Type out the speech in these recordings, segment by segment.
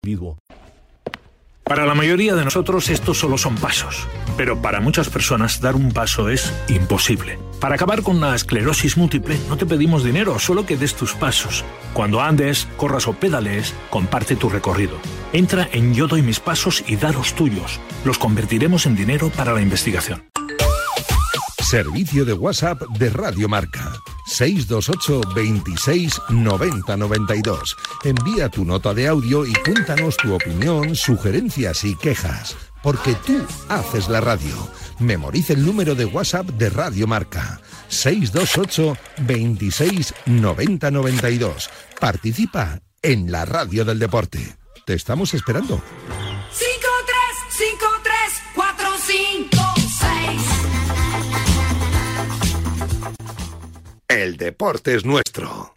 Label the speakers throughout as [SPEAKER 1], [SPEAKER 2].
[SPEAKER 1] individuo. Para la mayoría de nosotros estos solo son pasos, pero para muchas personas dar un paso es imposible. Para acabar con la esclerosis múltiple no te pedimos dinero, solo que des tus pasos. Cuando andes, corras o pedalees, comparte tu recorrido. Entra en Yo doy mis pasos y da los tuyos. Los convertiremos en dinero para la investigación.
[SPEAKER 2] Servicio de WhatsApp de Radio Marca. 628 26 90 92. Envía tu nota de audio y cuéntanos tu opinión, sugerencias y quejas. Porque tú haces la radio. Memoriza el número de WhatsApp de Radio Marca. 628 26 90 92. Participa en la radio del deporte. Te estamos esperando.
[SPEAKER 3] 5-3-5-3-4-5-6.
[SPEAKER 2] El deporte es nuestro.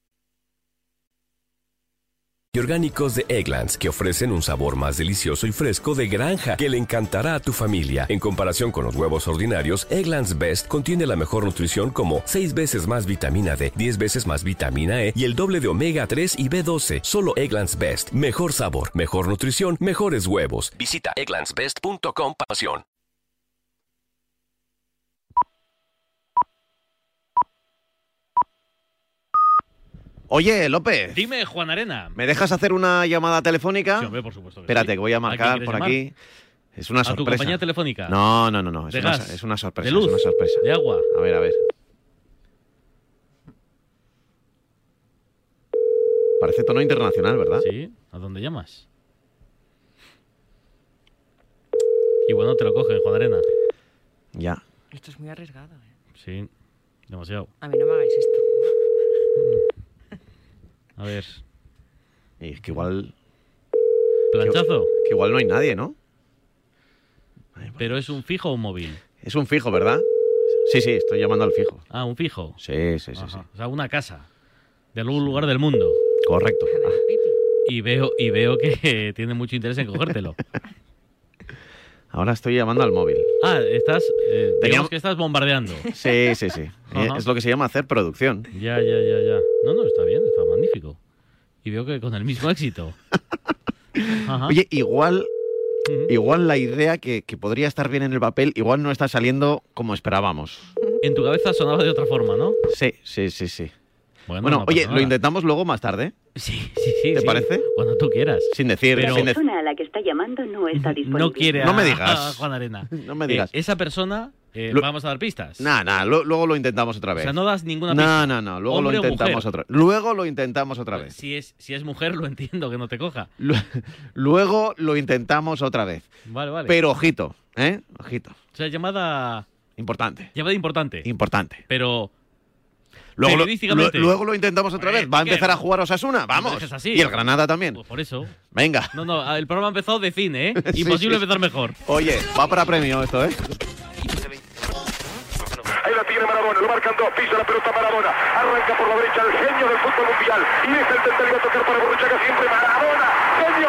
[SPEAKER 4] Y orgánicos de Eggland's, que ofrecen un sabor más delicioso y fresco de granja que le encantará a tu familia. En comparación con los huevos ordinarios, Eggland's Best contiene la mejor nutrición como 6 veces más vitamina D, 10 veces más vitamina E y el doble de omega 3 y B12. Solo Eggland's Best. Mejor sabor, mejor nutrición, mejores huevos. Visita egglandsbest.com. Pasión.
[SPEAKER 5] Oye, López.
[SPEAKER 6] Dime, Juan Arena.
[SPEAKER 5] ¿Me dejas hacer una llamada telefónica?
[SPEAKER 6] Sí, hombre, por supuesto que
[SPEAKER 5] Espérate,
[SPEAKER 6] sí.
[SPEAKER 5] que voy a marcar por
[SPEAKER 6] llamar?
[SPEAKER 5] aquí. Es una sorpresa.
[SPEAKER 6] ¿A tu compañía telefónica?
[SPEAKER 5] No.
[SPEAKER 6] ¿De gas?
[SPEAKER 5] Es una sorpresa.
[SPEAKER 6] ¿De luz?
[SPEAKER 5] Es una sorpresa.
[SPEAKER 6] ¿De agua?
[SPEAKER 5] A ver. Parece tono internacional, ¿verdad?
[SPEAKER 6] Sí. ¿A dónde llamas? Y bueno, te lo cogen, Juan Arena.
[SPEAKER 5] Ya.
[SPEAKER 7] Esto es muy arriesgado, ¿eh?
[SPEAKER 6] Sí, demasiado.
[SPEAKER 7] A mí no me hagáis esto.
[SPEAKER 6] A ver.
[SPEAKER 5] Y es que igual...
[SPEAKER 6] ¿Planchazo?
[SPEAKER 5] Que igual no hay nadie, ¿no?
[SPEAKER 6] ¿Pero es un fijo o un móvil?
[SPEAKER 5] Es un fijo, ¿verdad? Sí, estoy llamando al fijo.
[SPEAKER 6] Ah, un fijo.
[SPEAKER 5] Sí.
[SPEAKER 6] Ajá. O sea, una casa. De algún lugar del mundo.
[SPEAKER 5] Correcto.
[SPEAKER 6] Y veo que tiene mucho interés en cogértelo.
[SPEAKER 5] Ahora estoy llamando al móvil.
[SPEAKER 6] Ah, digamos que estás bombardeando.
[SPEAKER 5] Sí. Es lo que se llama hacer producción.
[SPEAKER 6] Ya. No, está bien, está magnífico. Y veo que con el mismo éxito. Ajá.
[SPEAKER 5] Oye, igual la idea que podría estar bien en el papel, igual no está saliendo como esperábamos.
[SPEAKER 6] En tu cabeza sonaba de otra forma, ¿no?
[SPEAKER 5] Sí. Bueno,
[SPEAKER 6] no
[SPEAKER 5] oye,
[SPEAKER 6] pasa
[SPEAKER 5] lo
[SPEAKER 6] nada.
[SPEAKER 5] intentamos luego más tarde.
[SPEAKER 6] Sí.
[SPEAKER 5] ¿Te parece?
[SPEAKER 6] Cuando tú quieras.
[SPEAKER 5] Sin decir...
[SPEAKER 6] Pero-
[SPEAKER 8] La persona a la que está llamando no está disponible.
[SPEAKER 6] No quiere
[SPEAKER 5] No me
[SPEAKER 6] a
[SPEAKER 5] digas.
[SPEAKER 6] Juan Arena.
[SPEAKER 5] No me digas.
[SPEAKER 6] Esa persona, vamos a dar pistas.
[SPEAKER 5] Luego lo intentamos otra
[SPEAKER 6] O
[SPEAKER 5] vez.
[SPEAKER 6] sea, no das ninguna pista.
[SPEAKER 5] No, luego
[SPEAKER 6] ¿Hombre
[SPEAKER 5] lo
[SPEAKER 6] o
[SPEAKER 5] intentamos
[SPEAKER 6] mujer?
[SPEAKER 5] otra vez. Luego lo intentamos otra vez.
[SPEAKER 6] Si es mujer, lo entiendo que no te coja.
[SPEAKER 5] Luego lo intentamos otra vez.
[SPEAKER 6] Vale.
[SPEAKER 5] Pero ojito, ojito.
[SPEAKER 6] O sea, llamada
[SPEAKER 5] Importante.
[SPEAKER 6] importante. Pero
[SPEAKER 5] Luego
[SPEAKER 6] periodísticamente.
[SPEAKER 5] luego lo intentamos otra vez. ¿Va a
[SPEAKER 6] ¿qué?
[SPEAKER 5] empezar a jugar Osasuna? Vamos.
[SPEAKER 6] No dejes así.
[SPEAKER 5] Y el Granada también.
[SPEAKER 6] Pues por eso.
[SPEAKER 5] Venga.
[SPEAKER 6] No, el programa ha empezado de cine, ¿eh?
[SPEAKER 5] Sí,
[SPEAKER 6] Imposible
[SPEAKER 5] sí.
[SPEAKER 6] empezar mejor.
[SPEAKER 5] Oye, va para premio esto, ¿eh?
[SPEAKER 9] Ahí la tiene Maradona, lo marcan dos, pisa la pelota Maradona, arranca por la derecha el genio del fútbol mundial, y es el tercero a tocar para Borruchaga siempre, Maradona, genio,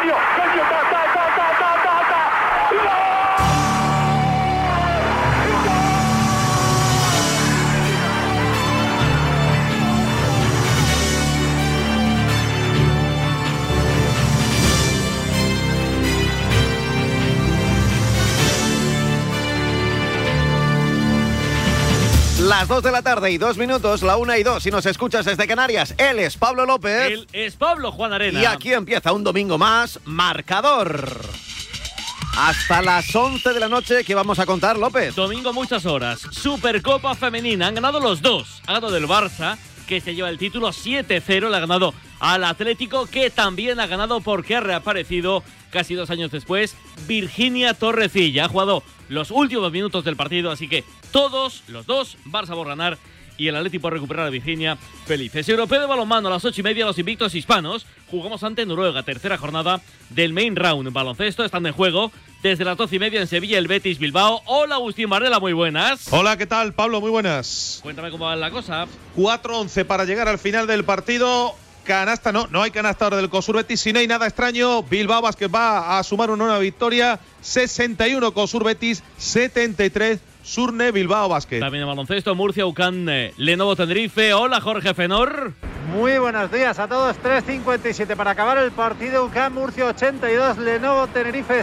[SPEAKER 5] Las 2 de la tarde y 2 minutos, la 1 y 2, si nos escuchas desde Canarias. Él es Pablo López.
[SPEAKER 6] Él es Pablo Juan Arena.
[SPEAKER 5] Y aquí empieza un domingo más, Marcador. Hasta las 11 de la noche, ¿qué vamos a contar, López?
[SPEAKER 6] Domingo, muchas horas. Supercopa Femenina. Han ganado los dos. Ha ganado el Barça, que se lleva el título 7-0. Le ha ganado al Atlético, que también ha ganado porque ha reaparecido casi 2 años después Virginia Torrecilla. Ha jugado los últimos minutos del partido, así que todos los dos, Barça por ganar y el Atlético por recuperar a Virginia felices. Europeo de balonmano a las 8:30, los invictos hispanos. Jugamos ante Noruega, tercera jornada del main round. Baloncesto están en juego desde las 12:30 en Sevilla, el Betis Bilbao. Hola, Agustín Varela, muy buenas.
[SPEAKER 10] Hola, ¿qué tal, Pablo? Muy buenas.
[SPEAKER 6] Cuéntame cómo va la cosa.
[SPEAKER 10] 4-11 para llegar al final del partido. Canasta, no hay canasta ahora del COSUR Betis. Si no hay nada extraño, Bilbao Basket va a sumar una nueva victoria. 61 COSUR Betis, 73 Surne Bilbao Basket.
[SPEAKER 6] También en baloncesto, Murcia, UCAM, Lenovo Tenerife. Hola, Jorge Fenor.
[SPEAKER 3] Muy buenos días a todos. 3:57 para acabar el partido. UCAM Murcia 82, Lenovo Tenerife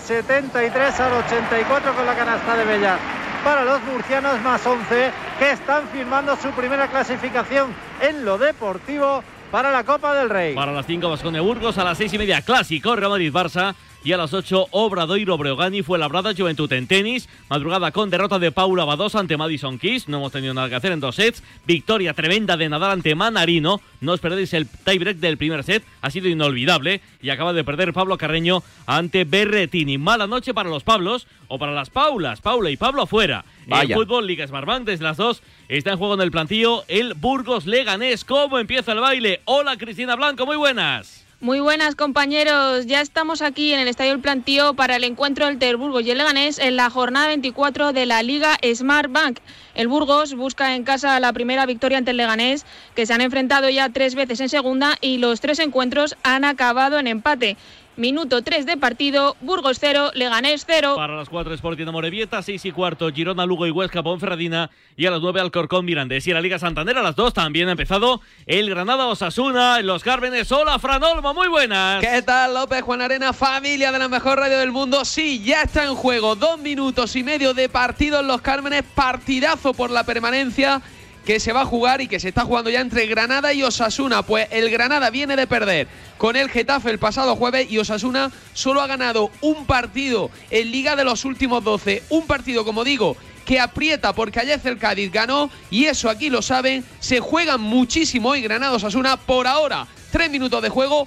[SPEAKER 3] 73 al 84 con la canasta de Bellar. Para los murcianos, más 11, que están firmando su primera clasificación en lo deportivo para la Copa del Rey.
[SPEAKER 6] Para las 5, Baskonia Burgos. A las 6:30, Clásico, Real Madrid-Barça. Y a las 8, Obradoiro Breogán y Fuenlabrada Juventud en tenis. Madrugada con derrota de Paula Badosa ante Madison Keys. No hemos tenido nada que hacer en 2 sets. Victoria tremenda de Nadal ante Manarino. No os perdéis el tiebreak del primer set. Ha sido inolvidable. Y acaba de perder Pablo Carreño ante Berretini. Mala noche para los Pablos o para las Paulas. Paula y Pablo afuera.
[SPEAKER 5] Vaya.
[SPEAKER 6] En fútbol, Liga Smartbank, desde las 2 está en juego en el plantillo el Burgos Leganés. ¿Cómo empieza el baile? Hola, Cristina Blanco, muy buenas.
[SPEAKER 11] Muy buenas, compañeros. Ya estamos aquí en el Estadio El Plantío para el encuentro entre el Burgos y el Leganés en la jornada 24 de la Liga Smartbank. El Burgos busca en casa la primera victoria ante el Leganés, que se han enfrentado ya 3 veces en segunda y los 3 encuentros han acabado en empate. Minuto 3 de partido, Burgos 0, Leganés 0.
[SPEAKER 6] Para las 4, Sporting de Morevieta, 6:15, Girona, Lugo y Huesca, Ponferradina. Y a las 9, Alcorcón, Mirandés. Y en la Liga Santander a las 2 también ha empezado el Granada Osasuna en los Cármenes. Hola, Fran Olmo, muy buenas.
[SPEAKER 12] ¿Qué tal, López, Juan Arena, familia de la mejor radio del mundo? Sí, ya está en juego 2 minutos y medio de partido en los Cármenes. Partidazo por la permanencia que se va a jugar y que se está jugando ya entre Granada y Osasuna. Pues el Granada viene de perder con el Getafe el pasado jueves y Osasuna solo ha ganado un partido en Liga de los últimos 12. Un partido, como digo, que aprieta porque ayer el Cádiz ganó y eso aquí lo saben. Se juegan muchísimo hoy Granada-Osasuna. Por ahora, 3 minutos de juego,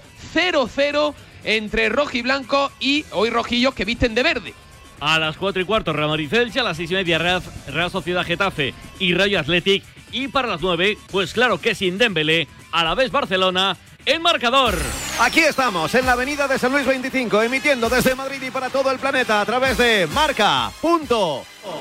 [SPEAKER 12] 0-0 entre rojo y blanco y hoy rojillos que visten de verde.
[SPEAKER 6] A las 4:15, Real Madrid-Elche. A las 6:30, Real Sociedad Getafe y Rayo Athletic. Y para las 9, pues claro que sin Dembélé, Alavés Barcelona en marcador.
[SPEAKER 5] Aquí estamos, en la avenida de San Luis 25, emitiendo desde Madrid y para todo el planeta a través de marca.com.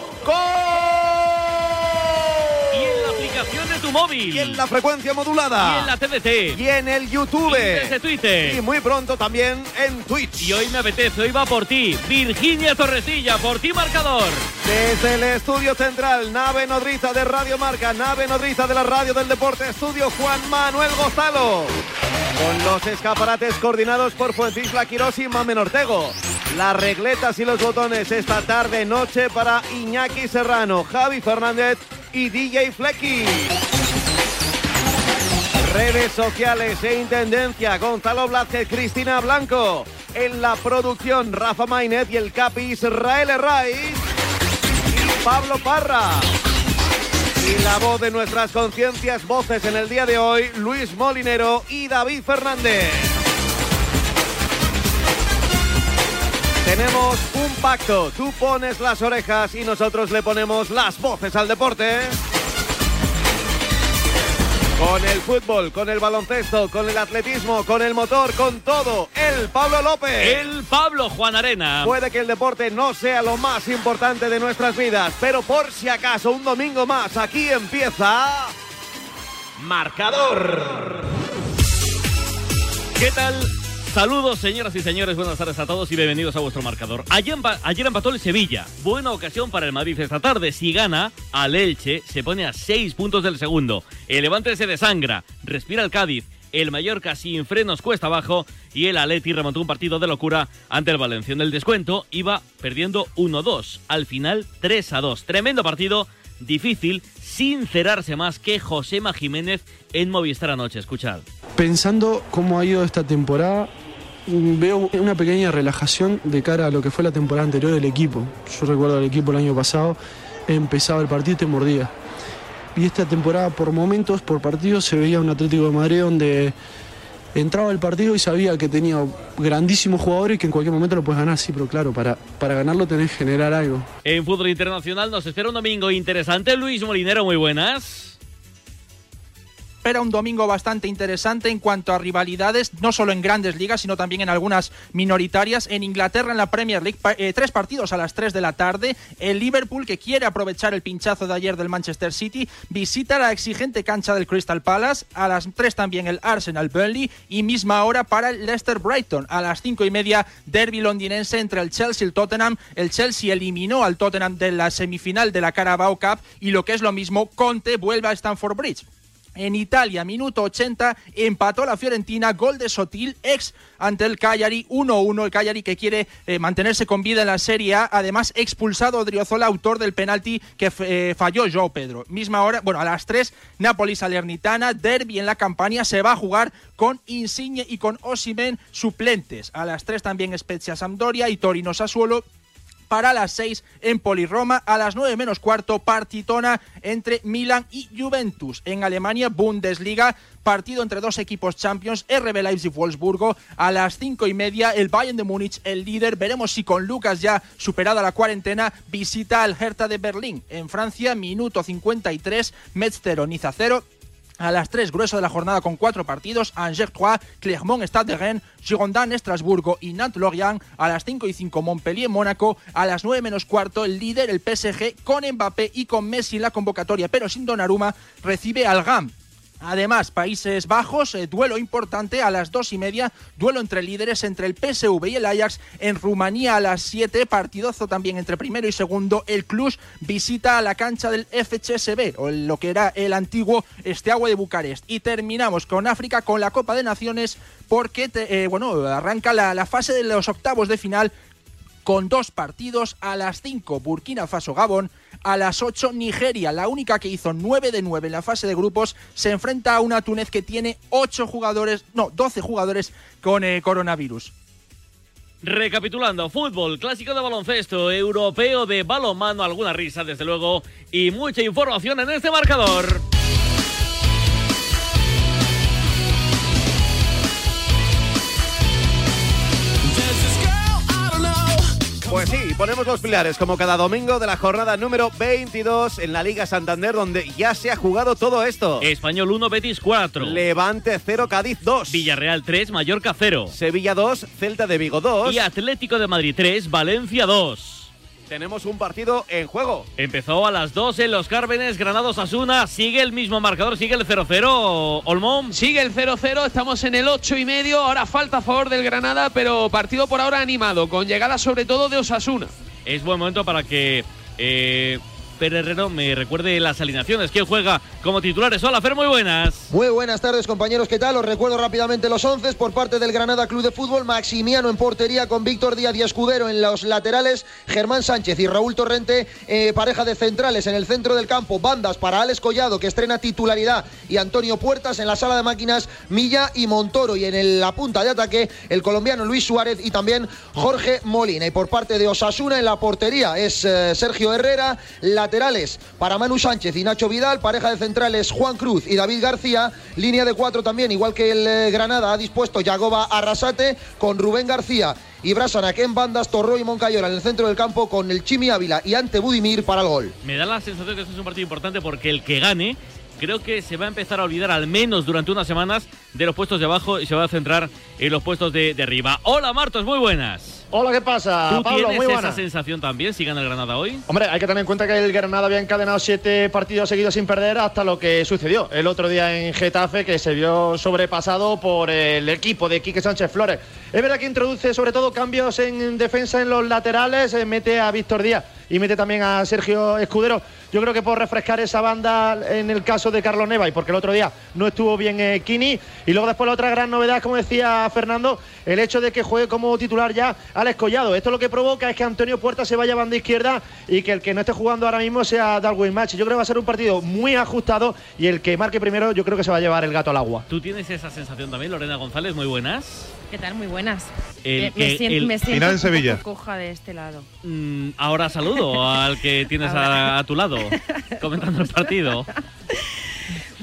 [SPEAKER 6] Y en la aplicación de tu móvil.
[SPEAKER 5] Y en la frecuencia modulada.
[SPEAKER 6] Y en la TDT.
[SPEAKER 5] Y en el YouTube.
[SPEAKER 6] Y desde Twitter.
[SPEAKER 5] Y muy pronto también en Twitch.
[SPEAKER 6] Y hoy me apetece, hoy va por ti, Virginia Torrecilla, por ti marcador.
[SPEAKER 5] Desde el estudio central, nave nodriza de Radio Marca, nave nodriza de la radio del deporte, estudio Juan Manuel Gonzalo. Con los escaparates coordinados por Fuencisla Quirós y Mamen Ortego. Las regletas y los botones esta tarde noche para Iñaki Serrano, Javi Fernández y DJ Flecky. Redes sociales e intendencia, Gonzalo Blázquez, Cristina Blanco. En la producción, Rafa Mainez y el capi Israel Herraiz. Y Pablo Parra. Y la voz de nuestras conciencias, voces en el día de hoy, Luis Molinero y David Fernández. Tenemos un pacto, tú pones las orejas y nosotros le ponemos las voces al deporte. Con el fútbol, con el baloncesto, con el atletismo, con el motor, con todo. El Pablo López.
[SPEAKER 6] El Pablo Juan Arena.
[SPEAKER 5] Puede que el deporte no sea lo más importante de nuestras vidas, pero por si acaso un domingo más, aquí empieza Marcador.
[SPEAKER 6] ¿Qué tal? Saludos, señoras y señores, buenas tardes a todos y bienvenidos a vuestro marcador. Ayer empató el Sevilla, buena ocasión para el Madrid esta tarde. Si gana al Elche, se pone a 6 puntos del segundo. El Levante se desangra, respira el Cádiz, el Mallorca sin frenos cuesta abajo y el Atleti remontó un partido de locura ante el Valencia. En el descuento iba perdiendo 1-2, al final 3-2. Tremendo partido, difícil, sin cerrarse más que Josema Jiménez en Movistar anoche. Escuchad.
[SPEAKER 13] Pensando cómo ha ido esta temporada, veo una pequeña relajación de cara a lo que fue la temporada anterior del equipo. Yo recuerdo el equipo el año pasado, empezaba el partido y te mordía. Y esta temporada por momentos, por partidos, se veía un Atlético de Madrid donde entraba el partido y sabía que tenía grandísimos jugadores y que en cualquier momento lo puedes ganar. Sí, pero claro, para ganarlo tenés que generar algo.
[SPEAKER 6] En fútbol internacional nos espera un domingo interesante. Luis Molinero, muy buenas.
[SPEAKER 14] espera un domingo bastante interesante en cuanto a rivalidades, no solo en grandes ligas, sino también en algunas minoritarias. En Inglaterra, en la Premier League, 3 partidos a las 3 de la tarde. El Liverpool, que quiere aprovechar el pinchazo de ayer del Manchester City, visita la exigente cancha del Crystal Palace. A las 3 también el Arsenal Burnley, y misma hora para el Leicester Brighton. A las 5:30, derbi londinense entre el Chelsea y el Tottenham. El Chelsea eliminó al Tottenham de la semifinal de la Carabao Cup, y lo que es lo mismo, Conte vuelve a Stamford Bridge. En Italia, minuto 80, empató la Fiorentina, gol de Sotil, ante el Cagliari, 1-1. El Cagliari, que quiere mantenerse con vida en la Serie A. Además, expulsado Odriozola, autor del penalti que falló João Pedro. Misma hora, a las 3, Napoli-Salernitana, derbi en la Campania, se va a jugar con Insigne y con Osimhen suplentes. A las 3 también Spezia-Sampdoria y Torino-Sassuolo. Para las 6, Empoli-Roma. A las 9 menos cuarto, partitona entre Milan y Juventus. En Alemania, Bundesliga, partido entre dos equipos champions, RB Leipzig-Wolfsburgo. A las 5:30, el Bayern de Múnich, el líder. Veremos si con Lucas ya superada la cuarentena, visita al Hertha de Berlín. En Francia, minuto 53, Metz 0, Niza 0. A las 3, grueso de la jornada con 4 partidos, Angers 3, Clermont Stade de Rennes, Girondin Estrasburgo y Nantes Lorient. A las 5:05, Montpellier Mónaco. A las 9 menos cuarto, el líder, el PSG, con Mbappé y con Messi en la convocatoria, pero sin Donnarumma, recibe al GAM. Además, Países Bajos, duelo importante a las 2:30, duelo entre líderes entre el PSV y el Ajax. En Rumanía a las 7, partidazo también entre primero y segundo. El Cluj visita a la cancha del FCSB, o lo que era el antiguo Steaua de Bucarest. Y terminamos con África, con la Copa de Naciones, porque arranca la fase de los octavos de final con 2 partidos. A las 5, Burkina Faso-Gabón. A las 8, Nigeria, la única que hizo 9 de 9 en la fase de grupos, se enfrenta a una Túnez que tiene 12 jugadores con coronavirus.
[SPEAKER 6] Recapitulando, fútbol, clásico de baloncesto, europeo de balonmano, alguna risa desde luego y mucha información en este marcador.
[SPEAKER 5] Pues sí, ponemos los pilares como cada domingo de la jornada número 22 en la Liga Santander, donde ya se ha jugado todo esto.
[SPEAKER 6] Español 1, Betis 4.
[SPEAKER 5] Levante 0, Cádiz 2.
[SPEAKER 6] Villarreal 3, Mallorca 0.
[SPEAKER 5] Sevilla 2, Celta de Vigo 2.
[SPEAKER 6] Y Atlético de Madrid 3, Valencia 2.
[SPEAKER 5] Tenemos un partido en juego.
[SPEAKER 6] Empezó a las 12 en Los Cármenes, Granados-Asuna. Sigue el mismo marcador, sigue el 0-0, Olmón.
[SPEAKER 12] Sigue el 0-0, estamos en el 8:30. Ahora falta a favor del Granada, pero partido por ahora animado, con llegada sobre todo de Osasuna.
[SPEAKER 6] Es buen momento para que Pere Herrero me recuerde las alineaciones. ¿Quién juega como titulares? Hola, Fer, muy buenas.
[SPEAKER 15] Muy buenas tardes, compañeros, ¿qué tal? Os recuerdo rápidamente los 11 por parte del Granada Club de Fútbol. Maximiano en portería con Víctor Díaz y Escudero en los laterales, Germán Sánchez y Raúl Torrente, pareja de centrales en el centro del campo, bandas para Alex Collado, que estrena titularidad, y Antonio Puertas. En la sala de máquinas, Milla y Montoro, y en la punta de ataque, el colombiano Luis Suárez y también Jorge Molina. Y por parte de Osasuna, en la portería es Sergio Herrera, laterales para Manu Sánchez y Nacho Vidal, pareja de centrales Juan Cruz y David García, línea de 4 también, igual que el Granada ha dispuesto Yagoba Arrasate con Rubén García y Brasanac en bandas, Torró y Moncayola en el centro del campo con el Chimi Ávila y Ante Budimir para el gol.
[SPEAKER 6] Me da la sensación que este es un partido importante porque el que gane creo que se va a empezar a olvidar al menos durante unas semanas de los puestos de abajo y se va a centrar en los puestos de arriba. Hola Martos, muy buenas.
[SPEAKER 16] Hola, ¿qué pasa?
[SPEAKER 6] ¿Tú
[SPEAKER 16] Pablo,
[SPEAKER 6] tienes
[SPEAKER 16] muy buena.
[SPEAKER 6] esa sensación también si gana el Granada hoy?
[SPEAKER 16] Hombre, hay que tener en cuenta que el Granada había encadenado 7 partidos seguidos sin perder hasta lo que sucedió el otro día en Getafe, que se vio sobrepasado por el equipo de Quique Sánchez Flores. Es verdad que introduce sobre todo cambios en defensa en los laterales, mete a Víctor Díaz y mete también a Sergio Escudero. Yo creo que por refrescar esa banda en el caso de Carlos Neva y porque el otro día no estuvo bien Kini. Y luego después la otra gran novedad, como decía Fernando, el hecho de que juegue como titular ya Alex Collado. Esto lo que provoca es que Antonio Puerta se vaya a banda izquierda y que el que no esté jugando ahora mismo sea Darwin Match. Yo creo que va a ser un partido muy ajustado y el que marque primero yo creo que se va a llevar el gato al agua.
[SPEAKER 6] ¿Tú tienes esa sensación también, Lorena González? Muy buenas.
[SPEAKER 7] ¿Qué tal? Muy buenas.
[SPEAKER 6] Me
[SPEAKER 7] siento
[SPEAKER 10] final en Sevilla.
[SPEAKER 7] un poco coja de este lado.
[SPEAKER 6] Ahora saludo al que tienes a tu lado comentando el partido.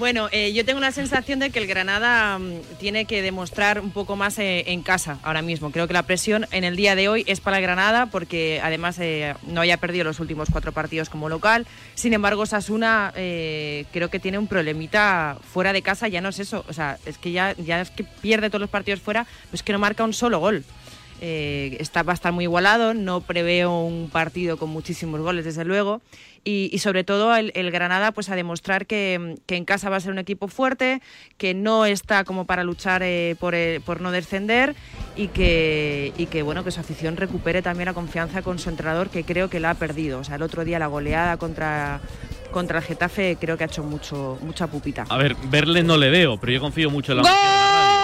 [SPEAKER 7] Bueno, yo tengo la sensación de que el Granada tiene que demostrar un poco más en casa ahora mismo. Creo que la presión en el día de hoy es para el Granada porque además no haya perdido los últimos 4 partidos como local. Sin embargo, Osasuna creo que tiene un problemita fuera de casa. Ya no es eso, o sea, es que ya es que pierde todos los partidos fuera, pues que no marca un solo gol. Va a estar muy igualado, no preveo un partido con muchísimos goles, desde luego, y sobre todo el Granada pues a demostrar que en casa va a ser un equipo fuerte, que no está como para luchar por no descender y que bueno, que su afición recupere también la confianza con su entrenador, que creo que la ha perdido. O sea, el otro día la goleada contra el Getafe creo que ha hecho mucha pupita.
[SPEAKER 6] A ver, verle no le veo, pero yo confío mucho en la magia de la radio.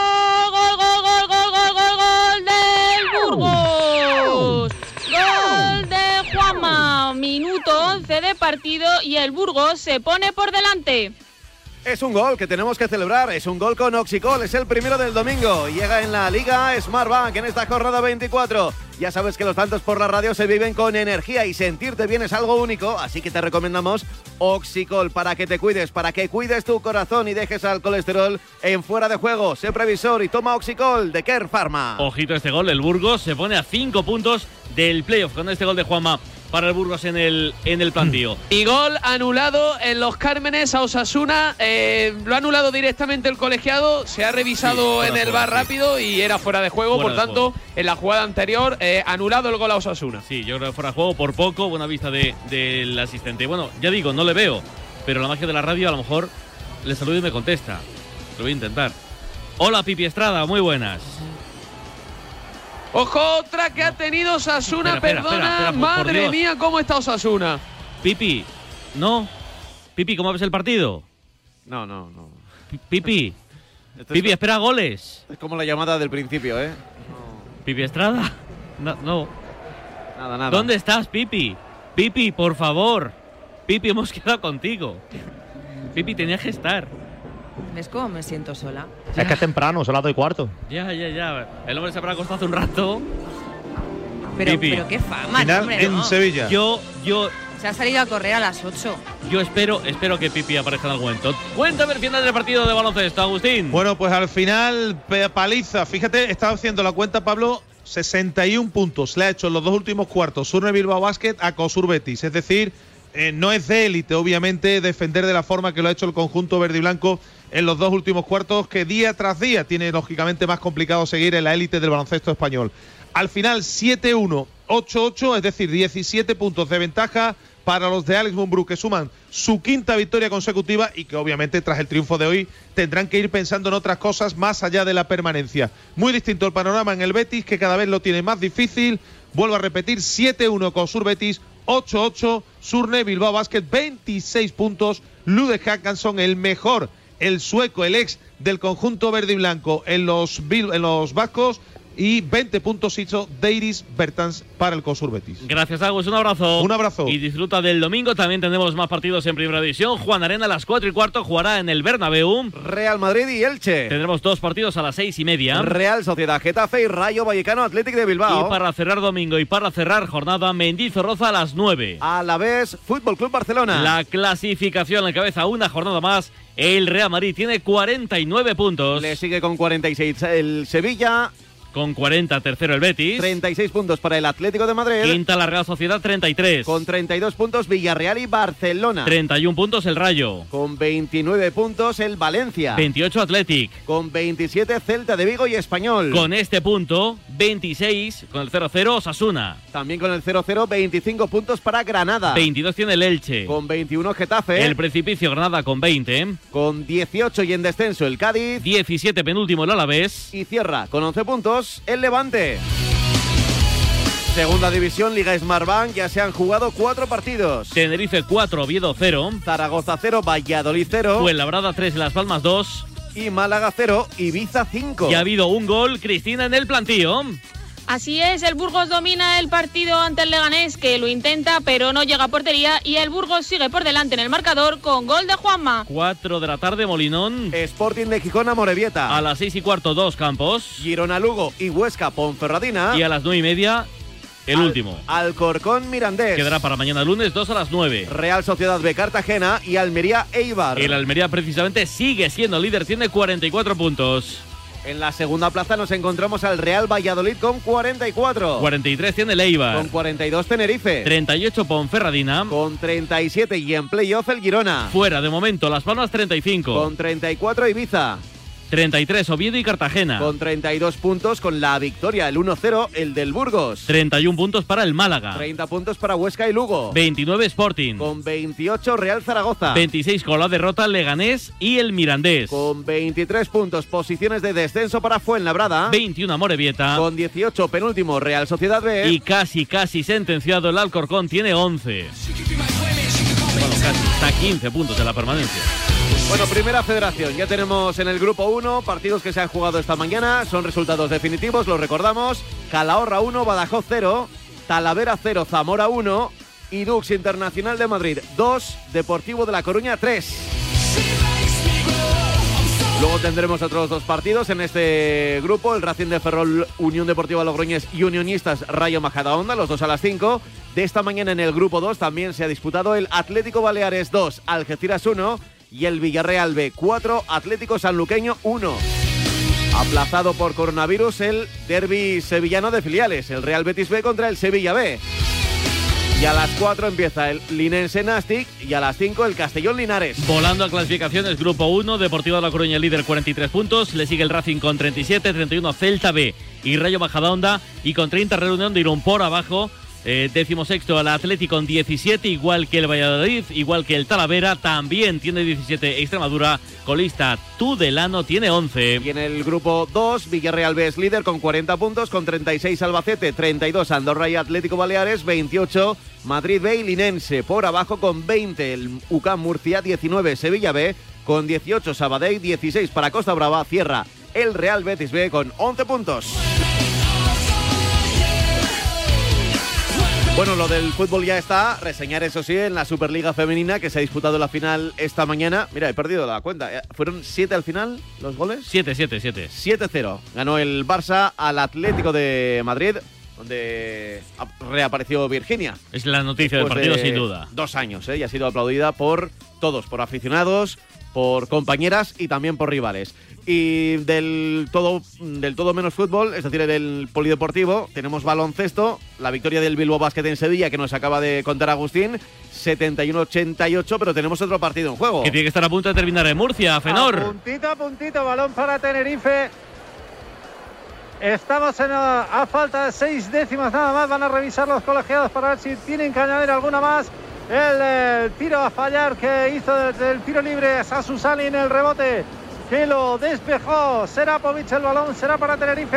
[SPEAKER 11] Burgos. Gol de Juanma, minuto 11 de partido y el Burgos se pone por delante.
[SPEAKER 5] Es un gol que tenemos que celebrar, es un gol con Oxicol, es el primero del domingo. Llega en la Liga Smartbank en esta jornada 24. Ya sabes que los tantos por la radio se viven con energía y sentirte bien es algo único, así que te recomendamos Oxicol para que te cuides, para que cuides tu corazón y dejes al colesterol en fuera de juego. Sé previsor y toma Oxicol de Care Pharma.
[SPEAKER 6] Ojito a este gol, el Burgos se pone a 5 puntos del playoff con este gol de Juanma para el Burgos en el plantío.
[SPEAKER 12] Y gol anulado en Los Cármenes a Osasuna. Lo ha anulado directamente el colegiado. Se ha revisado en el VAR rápido y era fuera de juego. Por tanto, en la jugada anterior, anulado el gol a Osasuna.
[SPEAKER 6] Sí, yo creo que fuera de juego por poco. Buena vista del asistente. Bueno, ya digo, no le veo. Pero la magia de la radio a lo mejor le saludo y me contesta. Lo voy a intentar. Hola, Pipi Estrada, muy buenas.
[SPEAKER 12] Ojo, otra que ha tenido Osasuna, espera, madre mía, ¿cómo está Osasuna?
[SPEAKER 6] Pipi, ¿no? Pipi, ¿cómo ves el partido?
[SPEAKER 5] No.
[SPEAKER 6] Pipi, Pipi, espera goles.
[SPEAKER 5] Es como la llamada del principio, ¿eh?
[SPEAKER 6] Pipi Estrada, no.
[SPEAKER 5] Nada.
[SPEAKER 6] ¿Dónde estás, Pipi? Pipi, por favor. Pipi, hemos quedado contigo. Pipi, tenías que estar.
[SPEAKER 7] ¿Ves cómo me siento sola?
[SPEAKER 16] Es que es temprano, son las 2:15.
[SPEAKER 6] Ya. El hombre se habrá acostado hace un rato.
[SPEAKER 7] Pero qué fama,
[SPEAKER 10] final
[SPEAKER 7] hombre,
[SPEAKER 10] en
[SPEAKER 7] no.
[SPEAKER 10] Sevilla.
[SPEAKER 6] Yo
[SPEAKER 7] se ha salido a correr a las 8.
[SPEAKER 6] Yo espero que Pipi aparezca en algún momento. Cuéntame el final del partido de baloncesto, Agustín.
[SPEAKER 10] Bueno, pues al final, paliza. Fíjate, estaba haciendo la cuenta, Pablo. 61 puntos le ha hecho en los 2 últimos cuartos Surne Bilbao Basket a COSUR Betis. Es decir, no es de élite, obviamente, defender de la forma que lo ha hecho el conjunto verde y blanco en los 2 últimos cuartos, que día tras día tiene lógicamente más complicado seguir en la élite del baloncesto español. Al final 7-1, 8-8, es decir, 17 puntos de ventaja para los de Alex Mumbrú, que suman su 5ª victoria consecutiva y que obviamente tras el triunfo de hoy tendrán que ir pensando en otras cosas más allá de la permanencia. Muy distinto el panorama en el Betis, que cada vez lo tiene más difícil. Vuelvo a repetir, 7-1 con Sur Betis, 8-8 Surne Bilbao Basket, 26 puntos. Lude Hackanson, el sueco, el ex del conjunto verde y blanco en los vascos, y 20 puntos hizo Deiris Bertans para el COSUR Betis.
[SPEAKER 6] Gracias, Agus, un abrazo.
[SPEAKER 10] Un abrazo.
[SPEAKER 6] Y disfruta del domingo, también tendremos más partidos en Primera División. Juan Arena a las 4:15 jugará en el Bernabéu.
[SPEAKER 5] Real Madrid y Elche.
[SPEAKER 6] Tendremos 2 partidos a las 6:30.
[SPEAKER 5] Real Sociedad Getafe y Rayo Vallecano Athletic de Bilbao.
[SPEAKER 6] Y para cerrar domingo y para cerrar jornada, Mendizorroza a las 9.
[SPEAKER 5] A la vez, Fútbol Club Barcelona.
[SPEAKER 6] La clasificación encabeza una jornada más. El Real Madrid tiene 49 puntos.
[SPEAKER 5] Le sigue con 46 el Sevilla.
[SPEAKER 6] Con 40, tercero el Betis.
[SPEAKER 5] 36 puntos para el Atlético de Madrid.
[SPEAKER 6] Quinta la Real Sociedad, 33.
[SPEAKER 5] Con 32 puntos Villarreal y Barcelona.
[SPEAKER 6] 31 puntos el Rayo.
[SPEAKER 5] Con 29 puntos el Valencia.
[SPEAKER 6] 28 Athletic.
[SPEAKER 5] Con 27 Celta de Vigo y Español.
[SPEAKER 6] Con este punto, 26 con el 0-0 Osasuna.
[SPEAKER 5] También con el 0-0, 25 puntos para Granada.
[SPEAKER 6] 22 tiene el Elche.
[SPEAKER 5] Con 21 Getafe.
[SPEAKER 6] El Precipicio Granada con 20.
[SPEAKER 5] Con 18 y en descenso el Cádiz.
[SPEAKER 6] 17 penúltimo el Alavés.
[SPEAKER 5] Y cierra con 11 puntos el Levante. Segunda división, Liga Smartbank, ya se han jugado 4 partidos.
[SPEAKER 6] Tenerife 4, Oviedo 0.
[SPEAKER 5] Zaragoza 0, Valladolid 0.
[SPEAKER 6] Fuenlabrada 3, Las Palmas 2.
[SPEAKER 5] Y Málaga 0, Ibiza 5.
[SPEAKER 6] Y ha habido un gol, Cristina, en el plantío.
[SPEAKER 11] Así es, el Burgos domina el partido ante el Leganés, que lo intenta pero no llega a portería, y el Burgos sigue por delante en el marcador con gol de Juanma.
[SPEAKER 6] 4 de la tarde, Molinón.
[SPEAKER 5] Sporting de Gijón a Morevieta.
[SPEAKER 6] A las 6:15, 2 campos.
[SPEAKER 5] Girona Lugo y Huesca Ponferradina.
[SPEAKER 6] Y a las 9:30, el último.
[SPEAKER 5] Alcorcón Mirandés.
[SPEAKER 6] Quedará para mañana lunes 2 a las 9.
[SPEAKER 5] Real Sociedad B Cartagena y Almería Eibar.
[SPEAKER 6] El Almería precisamente sigue siendo líder, tiene 44 puntos.
[SPEAKER 5] En la segunda plaza nos encontramos al Real Valladolid con 44.
[SPEAKER 6] 43 tiene el Eibar.
[SPEAKER 5] Con 42 Tenerife.
[SPEAKER 6] 38 Ponferradina.
[SPEAKER 5] Con 37 y en playoff el Girona.
[SPEAKER 6] Fuera de momento Las Palmas 35.
[SPEAKER 5] Con 34 Ibiza.
[SPEAKER 6] 33 Oviedo y Cartagena.
[SPEAKER 5] Con 32 puntos con la victoria, el 1-0, el del Burgos.
[SPEAKER 6] 31 puntos para el Málaga.
[SPEAKER 5] 30 puntos para Huesca y Lugo.
[SPEAKER 6] 29 Sporting.
[SPEAKER 5] Con 28 Real Zaragoza.
[SPEAKER 6] 26 con la derrota Leganés y el Mirandés.
[SPEAKER 5] Con 23 puntos, posiciones de descenso para Fuenlabrada.
[SPEAKER 6] 21 Morevieta.
[SPEAKER 5] Con 18 penúltimo Real Sociedad B.
[SPEAKER 6] Y casi sentenciado el Alcorcón, tiene 11. Bueno, casi, está a 15 puntos de la permanencia.
[SPEAKER 5] Bueno, Primera Federación, ya tenemos en el grupo 1 partidos que se han jugado esta mañana, son resultados definitivos, los recordamos. Calahorra 1, Badajoz 0, Talavera 0, Zamora 1 y Dux Internacional de Madrid 2, Deportivo de La Coruña 3. Luego tendremos otros 2 partidos en este grupo, el Racing de Ferrol, Unión Deportiva Logroñés y Unionistas Rayo Majadahonda, los 2 a las 5. De esta mañana en el grupo 2 también se ha disputado el Atlético Baleares 2, Algeciras 1 y el Villarreal B 4, Atlético Sanluqueño 1. Aplazado por coronavirus el derbi sevillano de filiales, el Real Betis B contra el Sevilla B. Y a las 4 empieza el Linense Nastic y a las 5 el Castellón Linares.
[SPEAKER 6] Volando a clasificaciones, grupo 1, Deportivo de La Coruña líder 43 puntos, le sigue el Racing con 37, 31 Celta B y Rayo Majadahonda y con 30 Reunión de Irún por abajo. 16º el Atlético con 17, igual que el Valladolid, igual que el Talavera, también tiene 17 Extremadura, colista Tudelano tiene 11.
[SPEAKER 5] Y en el grupo 2, Villarreal B es líder con 40 puntos, con 36 Albacete, 32 Andorra y Atlético Baleares, 28 Madrid B y Linense, por abajo con 20 el UCAM Murcia, 19 Sevilla B, con 18 Sabadell, 16 para Costa Brava, cierra el Real Betis B con 11 puntos. Bueno, lo del fútbol ya está. Reseñar, eso sí, en la Superliga Femenina, que se ha disputado la final esta mañana. Mira, he perdido la cuenta. ¿Fueron 7 al final los goles?
[SPEAKER 6] 7.
[SPEAKER 5] 7-0. Ganó el Barça al Atlético de Madrid, donde reapareció Virginia.
[SPEAKER 6] Es la noticia del partido, sin duda.
[SPEAKER 5] 2 años, y ha sido aplaudida por todos, por aficionados, por compañeras y también por rivales. Y del todo menos fútbol, es decir, del polideportivo, tenemos baloncesto, la victoria del Bilbao Basket en Sevilla, que nos acaba de contar Agustín, 71-88, pero tenemos otro partido en juego.
[SPEAKER 6] Que tiene que estar a punto de terminar en Murcia, Fenor.
[SPEAKER 3] A puntito, balón para Tenerife. Estamos a falta de 6 décimas nada más, van a revisar los colegiados para ver si tienen que añadir alguna más. El tiro a fallar que hizo desde el tiro libre Sasu Sali en el rebote, que lo despejó Serapovic, el balón será para Tenerife.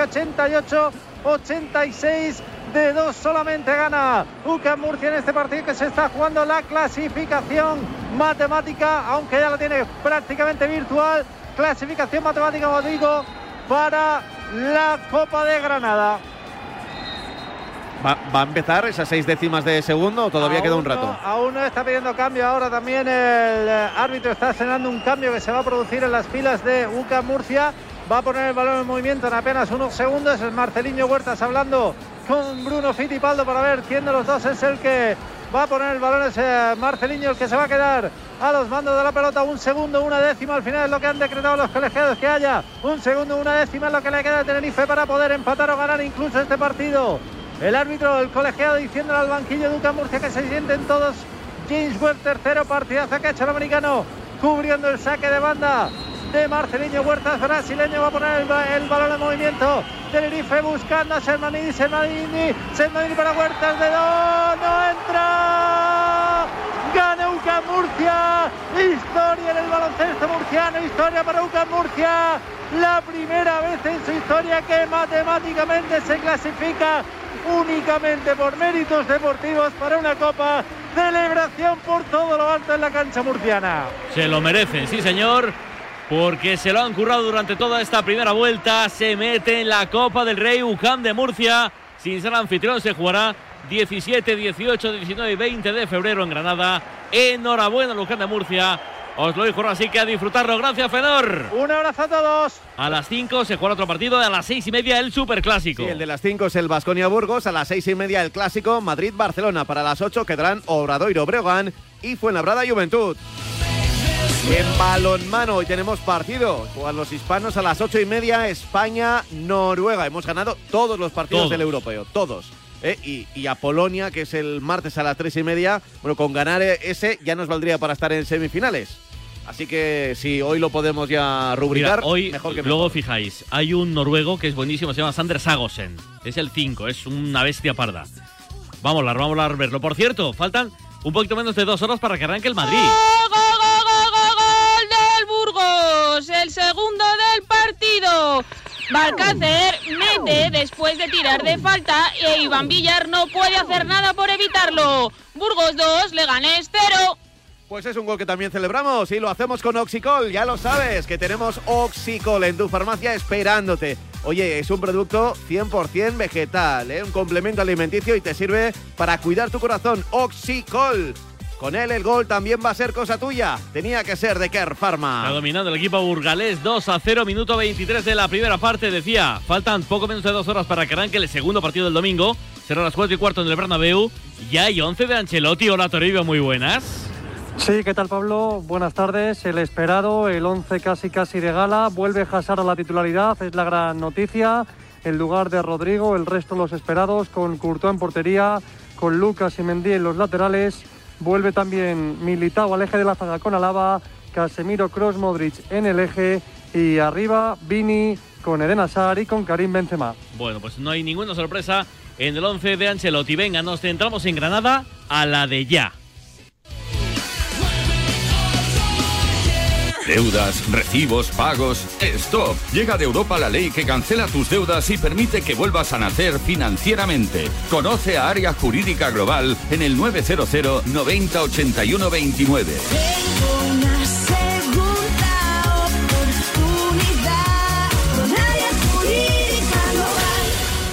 [SPEAKER 3] 88-86, de 2 solamente gana UCAM Murcia en este partido, que se está jugando la clasificación matemática, aunque ya la tiene prácticamente virtual. Clasificación matemática, como digo, para la Copa de Granada.
[SPEAKER 5] ¿Va a empezar esas 6 décimas de segundo o todavía queda un rato?
[SPEAKER 3] Aún no está pidiendo cambio. Ahora también el árbitro está señalando un cambio que se va a producir en las filas de UCAM Murcia. Va a poner el balón en movimiento en apenas unos segundos. Es Marceliño Huertas hablando con Bruno Fittipaldo para ver quién de los dos es el que va a poner el balón. Es Marceliño el que se va a quedar a los mandos de la pelota. 1 segundo, 1 décima al final es lo que han decretado los colegiados, que haya 1 segundo, 1 décima es lo que le queda a Tenerife para poder empatar o ganar incluso este partido. El árbitro, el colegiado, diciéndole al banquillo de UCAM Murcia que se sienten todos. James Webb, tercero partidazo que ha hecho el americano, cubriendo el saque de banda de Marceliño Huertas, brasileño. Va a poner el balón en movimiento. Tenerife buscando a Sermanini para Huertas, de 2, no entra. Gana UCAM Murcia. Historia en el baloncesto murciano, historia para UCAM Murcia. La primera vez en su historia que matemáticamente se clasifica únicamente por méritos deportivos para una copa. Celebración por todo lo alto en la cancha murciana.
[SPEAKER 6] Se lo merecen, sí señor, porque se lo han currado durante toda esta primera vuelta. Se mete en la Copa del Rey UCAM de Murcia. Sin ser anfitrión, se jugará 17, 18, 19 y 20 de febrero en Granada. Enhorabuena al UCAM de Murcia, Os lo dijo, así que a disfrutarlo. Gracias, Fenor.
[SPEAKER 3] Un abrazo a todos.
[SPEAKER 6] A las 5 se juega otro partido, a las 6:30 el Superclásico.
[SPEAKER 5] Sí, el de las 5 es el Baskonia-Burgos, a las 6:30 el Clásico Madrid-Barcelona. Para las 8 quedarán Obradoiro-Breogán y Fuenlabrada-Juventud. En balonmano hoy tenemos partido. Juegan los hispanos a las 8:30, España-Noruega. Hemos ganado todos los partidos del europeo, todos. Y a Polonia, que es el martes a las 3:30. Bueno, con ganar ese ya nos valdría para estar en semifinales. Así que si hoy lo podemos ya rubricar,
[SPEAKER 6] mira, hoy
[SPEAKER 5] mejor que
[SPEAKER 6] luego
[SPEAKER 5] mejor.
[SPEAKER 6] fijáis, hay un noruego que es buenísimo, se llama Sander Sagosen. Es el 5, es una bestia parda. Vamos a verlo. Por cierto, faltan un poquito menos de 2 horas para que arranque el Madrid.
[SPEAKER 11] ¡Gol del Burgos! El segundo del partido. Balcácer mete después de tirar de falta e Iván Villar no puede hacer nada por evitarlo. Burgos 2, Leganés 0.
[SPEAKER 5] Pues es un gol que también celebramos y lo hacemos con Oxicol. Ya lo sabes, que tenemos Oxicol en tu farmacia esperándote. Oye, es un producto 100% vegetal, un complemento alimenticio y te sirve para cuidar tu corazón. Oxicol. Con él el gol también va a ser cosa tuya. Tenía que ser de Care Pharma.
[SPEAKER 6] Está dominando el equipo burgalés 2-0, minuto 23 de la primera parte. Decía, faltan poco menos de 2 horas para que arranque el segundo partido del domingo. Será a las 4:15 en el Bernabéu. Ya hay 11 de Ancelotti. Hola, Toribio, muy buenas.
[SPEAKER 17] Sí, ¿qué tal, Pablo? Buenas tardes. El esperado, el 11 casi de gala. Vuelve Hazard a la titularidad, es la gran noticia. En lugar de Rodrigo, el resto los esperados, con Courtois en portería, con Lucas y Mendy en los laterales. Vuelve también Militao al eje de la zaga con Alaba, Casemiro, Kroos, Modric en el eje y arriba Vini con Eden Hazard y con Karim Benzema.
[SPEAKER 6] Bueno, pues no hay ninguna sorpresa en el 11 de Ancelotti. Venga, nos centramos en Granada a la de ya.
[SPEAKER 18] Deudas, recibos, pagos. ¡Stop! Llega de Europa la ley que cancela tus deudas y permite que vuelvas a nacer financieramente. Conoce a Área Jurídica Global en el 900 90 81 29.
[SPEAKER 19] Tengo una segunda oportunidad con Área Jurídica Global.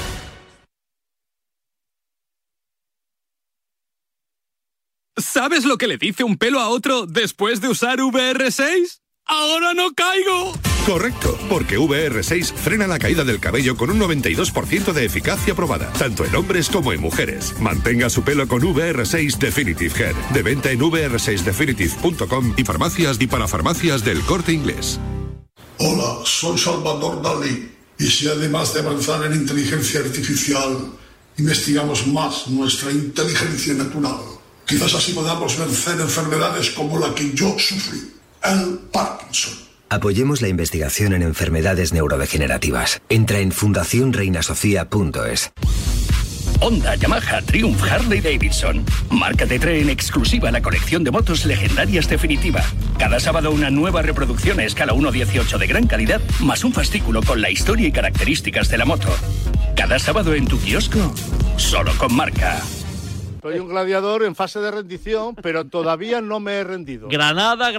[SPEAKER 20] ¿Sabes lo que le dice un pelo a otro después de usar VR6? ¡Ahora no caigo!
[SPEAKER 2] Correcto, porque VR6 frena la caída del cabello con un 92% de eficacia probada, tanto en hombres como en mujeres. Mantenga su pelo con VR6 Definitive Hair. De venta en vr6definitive.com y farmacias y parafarmacias del Corte Inglés.
[SPEAKER 21] Hola, soy Salvador Dalí. Y si además de avanzar en inteligencia artificial, investigamos más nuestra inteligencia natural, quizás así podamos vencer enfermedades como la que yo sufrí, el Parkinson.
[SPEAKER 22] Apoyemos la investigación en enfermedades neurodegenerativas. Entra en fundacionreinasofía.es.
[SPEAKER 23] Honda, Yamaha, Triumph, Harley Davidson. Marca te trae en exclusiva la colección de motos legendarias definitiva. Cada sábado una nueva reproducción a escala 1:18 de gran calidad, más un fascículo con la historia y características de la moto. Cada sábado en tu kiosco, solo con Marca.
[SPEAKER 24] Soy un gladiador en fase de rendición, pero todavía no me he rendido.
[SPEAKER 6] Granada,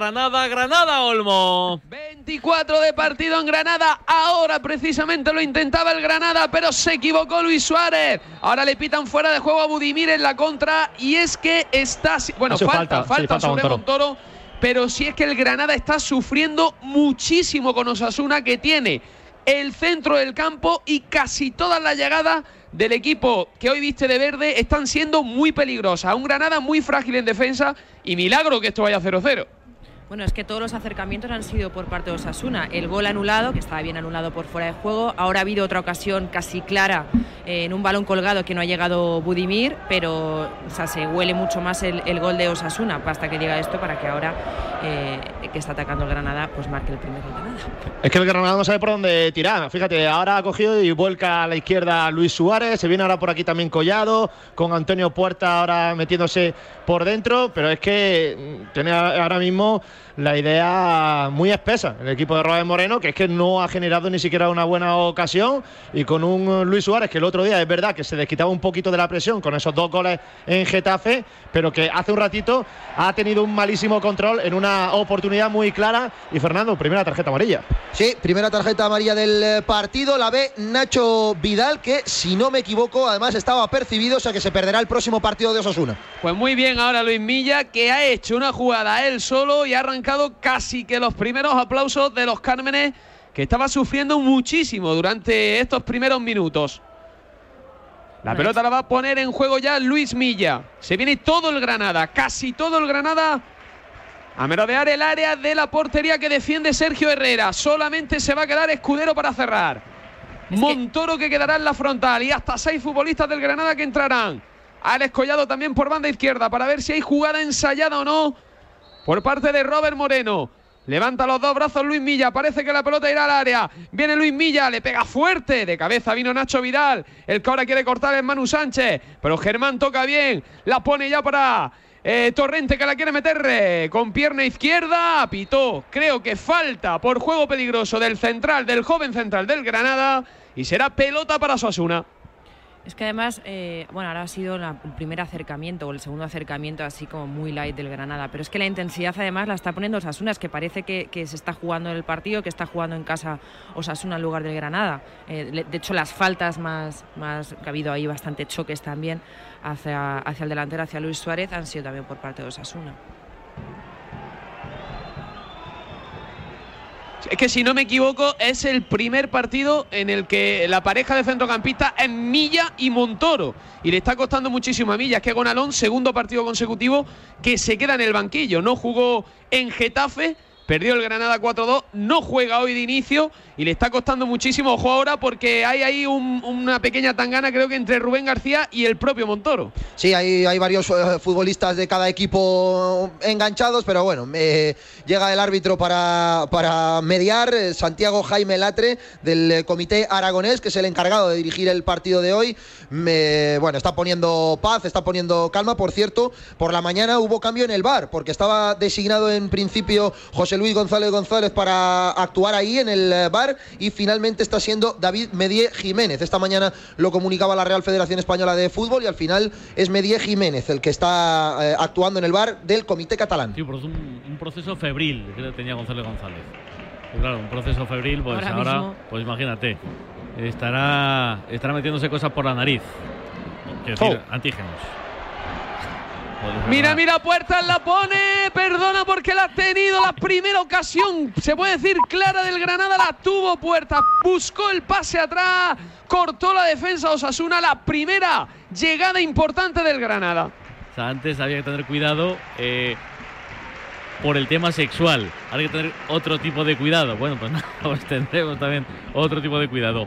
[SPEAKER 6] Olmo.
[SPEAKER 12] 24 de partido en Granada. Ahora precisamente lo intentaba el Granada, pero se equivocó Luis Suárez. Ahora le pitan fuera de juego a Budimir en la contra. Y es que está... Bueno, falta sobre Montoro. Pero sí es que el Granada está sufriendo muchísimo con Osasuna, que tiene el centro del campo y casi todas las llegadas del equipo que hoy viste de verde están siendo muy peligrosas. Un Granada muy frágil en defensa y milagro que esto vaya 0-0.
[SPEAKER 7] Bueno, es que todos los acercamientos han sido por parte de Osasuna. El gol anulado, que estaba bien anulado por fuera de juego. Ahora ha habido otra ocasión casi clara en un balón colgado que no ha llegado Budimir, pero se huele mucho más el gol de Osasuna. Basta que llega esto para que ahora, que está atacando el Granada, pues marque el primer gol de Granada.
[SPEAKER 16] Es que el Granada no sabe por dónde tirar. Fíjate, ahora ha cogido y vuelca a la izquierda Luis Suárez. Se viene ahora por aquí también Collado, con Antonio Puerta ahora metiéndose por dentro. Pero es que tiene ahora mismo la idea muy espesa el equipo de Robert Moreno, que es que no ha generado ni siquiera una buena ocasión, y con un Luis Suárez que el otro día es verdad que se desquitaba un poquito de la presión con esos 2 goles en Getafe, pero que hace un ratito ha tenido un malísimo control en una oportunidad muy clara. Y Fernando, primera tarjeta amarilla.
[SPEAKER 15] Sí, primera tarjeta amarilla del partido, la ve Nacho Vidal, que si no me equivoco además estaba percibido, o sea que se perderá el próximo partido de Osasuna.
[SPEAKER 12] Pues muy bien ahora Luis Milla, que ha hecho una jugada él solo y ha arrancado casi que los primeros aplausos de los Cármenes, que estaba sufriendo muchísimo durante estos primeros minutos. La pelota la va a poner en juego ya Luis Milla. Se viene todo el Granada, casi todo el Granada, a merodear el área de la portería que defiende Sergio Herrera. Solamente se va a quedar Escudero para cerrar. Montoro que quedará en la frontal y hasta 6 futbolistas del Granada que entrarán. Alex Collado también por banda izquierda para ver si hay jugada ensayada o no por parte de Robert Moreno. Levanta los dos brazos Luis Milla, parece que la pelota irá al área. Viene Luis Milla, le pega fuerte. De cabeza vino Nacho Vidal. El que ahora quiere cortar es Manu Sánchez. Pero Germán toca bien. La pone ya para Torrente, que la quiere meter con pierna izquierda. Pitó, creo que falta por juego peligroso del central, del joven central del Granada. Y será pelota para Osasuna.
[SPEAKER 7] Es que además, ahora ha sido el primer acercamiento o el segundo acercamiento así como muy light del Granada, pero es que la intensidad además la está poniendo Osasuna, es que parece que se está jugando en el partido, que está jugando en casa Osasuna en lugar del Granada. De hecho, las faltas más que ha habido ahí bastante choques también hacia el delantero, hacia Luis Suárez, han sido también por parte de Osasuna.
[SPEAKER 12] Es que si no me equivoco es el primer partido en el que la pareja de centrocampistas es Milla y Montoro, y le está costando muchísimo a Milla. Es que Gonalón, segundo partido consecutivo que se queda en el banquillo, no jugó en Getafe, perdió el Granada 4-2, no juega hoy de inicio y le está costando muchísimo. Ojo ahora porque hay ahí una pequeña tangana, creo que entre Rubén García y el propio Montoro.
[SPEAKER 15] Sí, hay varios futbolistas de cada equipo enganchados, pero bueno, llega el árbitro para mediar, Santiago Jaime Latre, del comité aragonés, que es el encargado de dirigir el partido de hoy. Está poniendo paz, está poniendo calma. Por cierto, por la mañana hubo cambio en el VAR, porque estaba designado en principio José Luis González para actuar ahí en el VAR, y finalmente está siendo David Medié Jiménez. Esta mañana lo comunicaba la Real Federación Española de Fútbol y al final es Medié Jiménez el que está actuando en el VAR del comité catalán.
[SPEAKER 6] Sí, pero es un proceso febril que tenía González. Y claro, un proceso febril, pues ahora pues imagínate, estará metiéndose cosas por la nariz. Quiero decir, antígenos.
[SPEAKER 12] Mira, Puertas la pone, perdona porque la ha tenido, la primera ocasión, se puede decir, clara del Granada, la tuvo Puertas, buscó el pase atrás, cortó la defensa Osasuna, la primera llegada importante del Granada.
[SPEAKER 6] O sea, antes había que tener cuidado por el tema sexual, hay que tener otro tipo de cuidado. Bueno, pues nada, pues tendremos también otro tipo de cuidado.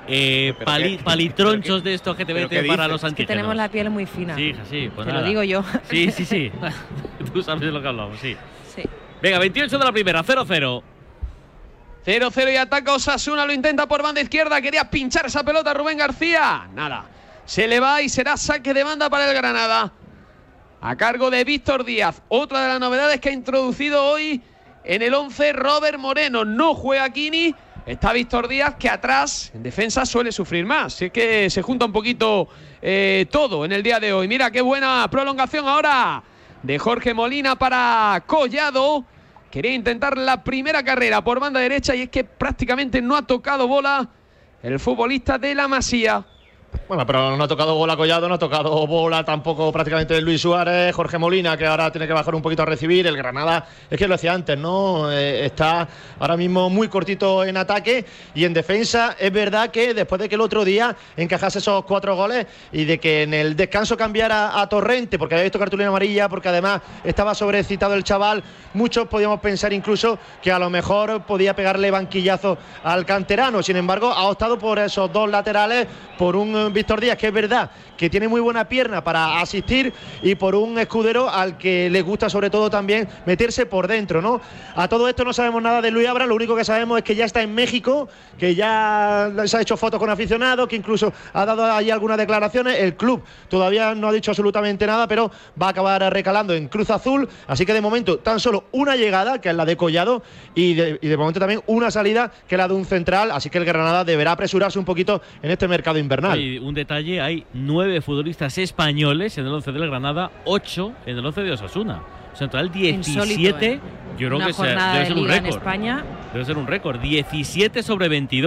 [SPEAKER 6] Palitronchos de estos que te meten para los antígenos.
[SPEAKER 7] Que tenemos la piel muy fina.
[SPEAKER 6] Sí, hija, sí. Pues
[SPEAKER 7] te
[SPEAKER 6] nada.
[SPEAKER 7] Lo digo yo.
[SPEAKER 6] Sí. Tú sabes de lo que hablamos, sí. Venga, 28 de la primera, 0-0.
[SPEAKER 12] 0-0 y ataca Osasuna, lo intenta por banda izquierda, quería pinchar esa pelota Rubén García. Nada, se le va y será saque de banda para el Granada, a cargo de Víctor Díaz. Otra de las novedades que ha introducido hoy en el 11 Robert Moreno. No juega Kini. Está Víctor Díaz, que atrás, en defensa, suele sufrir más. Es que se junta un poquito todo en el día de hoy. Mira qué buena prolongación ahora de Jorge Molina para Collado. Quería intentar la primera carrera por banda derecha y es que prácticamente no ha tocado bola el futbolista de la Masía.
[SPEAKER 16] Bueno, pero no ha tocado bola Collado, no ha tocado bola tampoco prácticamente Luis Suárez, Jorge Molina, que ahora tiene que bajar un poquito a recibir. El Granada, es que lo decía antes, ¿no? Está ahora mismo muy cortito en ataque y en defensa. Es verdad que después de que el otro día encajase esos 4 goles y de que en el descanso cambiara a Torrente, porque había visto cartulina amarilla, porque además estaba sobrecitado el chaval, muchos podíamos pensar incluso que a lo mejor podía pegarle banquillazo al canterano. Sin embargo, ha optado por esos 2 laterales, por un Víctor Díaz, que es verdad que tiene muy buena pierna para asistir, y por un Escudero al que le gusta sobre todo también meterse por dentro, ¿no? A todo esto no sabemos nada de Luis Abra, lo único que sabemos es que ya está en México, que ya se ha hecho fotos con aficionados, que incluso ha dado allí algunas declaraciones. El club todavía no ha dicho absolutamente nada, pero va a acabar recalando en Cruz Azul, así que de momento tan solo una llegada, que es la de Collado, y de momento también una salida, que es la de un central, así que el Granada deberá apresurarse un poquito en este mercado invernal.
[SPEAKER 6] Y un detalle, hay 9 futbolistas españoles en el 11 del Granada, 8 en el 11 de Osasuna. O sea, en total 17.
[SPEAKER 7] Insólito,
[SPEAKER 6] yo creo
[SPEAKER 7] una
[SPEAKER 6] que
[SPEAKER 7] jornada
[SPEAKER 6] debe
[SPEAKER 7] de
[SPEAKER 6] ser un
[SPEAKER 7] liga en
[SPEAKER 6] récord.
[SPEAKER 7] España.
[SPEAKER 6] Debe ser un récord. 17 sobre 22.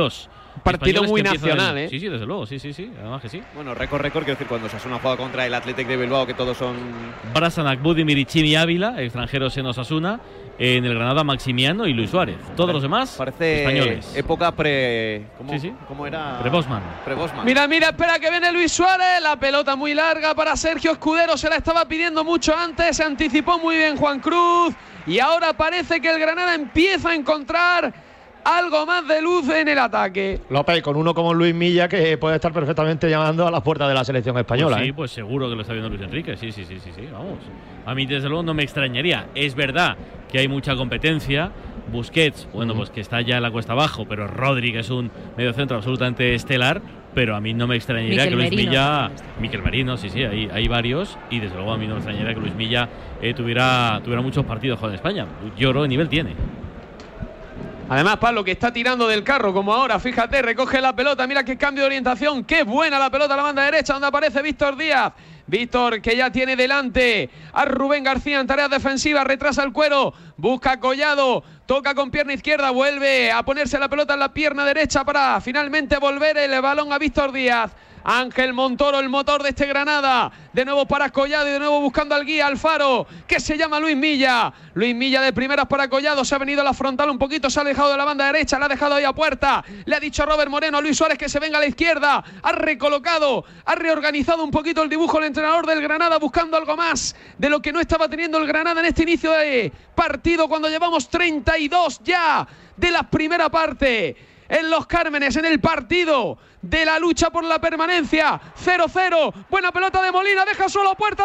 [SPEAKER 12] Partido
[SPEAKER 6] españoles
[SPEAKER 12] muy
[SPEAKER 6] que empiezan
[SPEAKER 12] nacional, ¿eh?
[SPEAKER 6] Sí, desde luego, sí, además que sí.
[SPEAKER 5] Bueno, récord, quiero decir, cuando Osasuna juega contra el Athletic de Bilbao, que todos son...
[SPEAKER 6] Brasanac, Budimir y Chimi Ávila, extranjeros en Osasuna. En el Granada, Maximiano y Luis Suárez. Todos los demás,
[SPEAKER 5] parece
[SPEAKER 6] españoles.
[SPEAKER 5] Época pre...
[SPEAKER 6] Sí.
[SPEAKER 5] ¿Cómo era?
[SPEAKER 6] Pre-Bosman.
[SPEAKER 12] Mira, espera que viene Luis Suárez. La pelota muy larga para Sergio Escudero. Se la estaba pidiendo mucho antes. Se anticipó muy bien Juan Cruz. Y ahora parece que el Granada empieza a encontrar algo más de luz en el ataque.
[SPEAKER 16] López, con uno como Luis Milla, que puede estar perfectamente llamando a las puertas de la selección española.
[SPEAKER 6] Pues sí, pues seguro que lo está viendo Luis Enrique. Sí, vamos. A mí, desde luego, no me extrañaría. Es verdad que hay mucha competencia. Busquets, bueno, pues que está ya en la cuesta abajo, pero Rodri, que es un mediocentro absolutamente estelar. Pero a mí no me extrañaría que Luis Milla... Miquel Merino, sí, hay varios. Y desde luego a mí no me extrañaría que Luis Milla tuviera muchos partidos con España. Lloro, nivel tiene.
[SPEAKER 12] Además, Pablo, que está tirando del carro como ahora, fíjate, recoge la pelota, mira qué cambio de orientación, qué buena la pelota a la banda derecha, donde aparece Víctor Díaz. Víctor, que ya tiene delante a Rubén García en tareas defensivas, retrasa el cuero, busca a Collado, toca con pierna izquierda, vuelve a ponerse la pelota en la pierna derecha para finalmente volver el balón a Víctor Díaz. Ángel Montoro, el motor de este Granada, de nuevo para Collado y de nuevo buscando al guía Alfaro, que se llama Luis Milla. Luis Milla de primeras para Collado, se ha venido a la frontal un poquito, se ha alejado de la banda derecha, la ha dejado ahí a puerta, le ha dicho a Robert Moreno, a Luis Suárez que se venga a la izquierda, ha recolocado, ha reorganizado un poquito el dibujo el entrenador del Granada, buscando algo más de lo que no estaba teniendo el Granada en este inicio de partido, cuando llevamos 32 ya de la primera parte. En Los Cármenes, en el partido de la lucha por la permanencia. 0-0. Buena pelota de Molina. Deja solo a Puerta.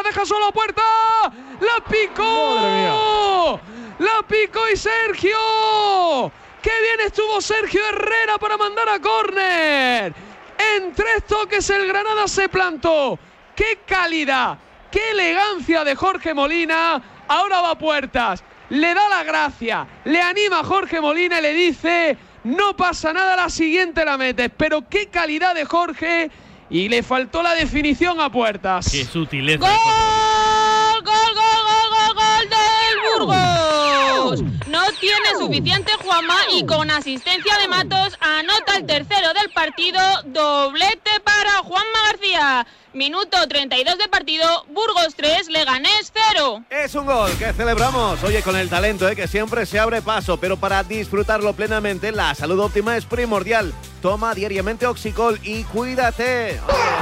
[SPEAKER 12] ¡La picó! ¡La picó y Sergio! ¡Qué bien estuvo Sergio Herrera para mandar a córner! En 3 toques el Granada se plantó. ¡Qué calidad! ¡Qué elegancia de Jorge Molina! Ahora va a Puertas. Le da la gracia. Le anima a Jorge Molina y le dice... No pasa nada, la siguiente la metes. Pero qué calidad de Jorge. Y le faltó la definición a Puertas.
[SPEAKER 6] Qué sutileza.
[SPEAKER 11] ¡Gol del Burgos! No tiene suficiente Juanma y con asistencia de Matos anota el tercero del partido. Doblete para Juanma García. Minuto 32 de partido, Burgos 3, Leganés 0.
[SPEAKER 5] Es un gol que celebramos, oye, con el talento, que siempre se abre paso, pero para disfrutarlo plenamente, la salud óptima es primordial. Toma diariamente Oxicol y cuídate.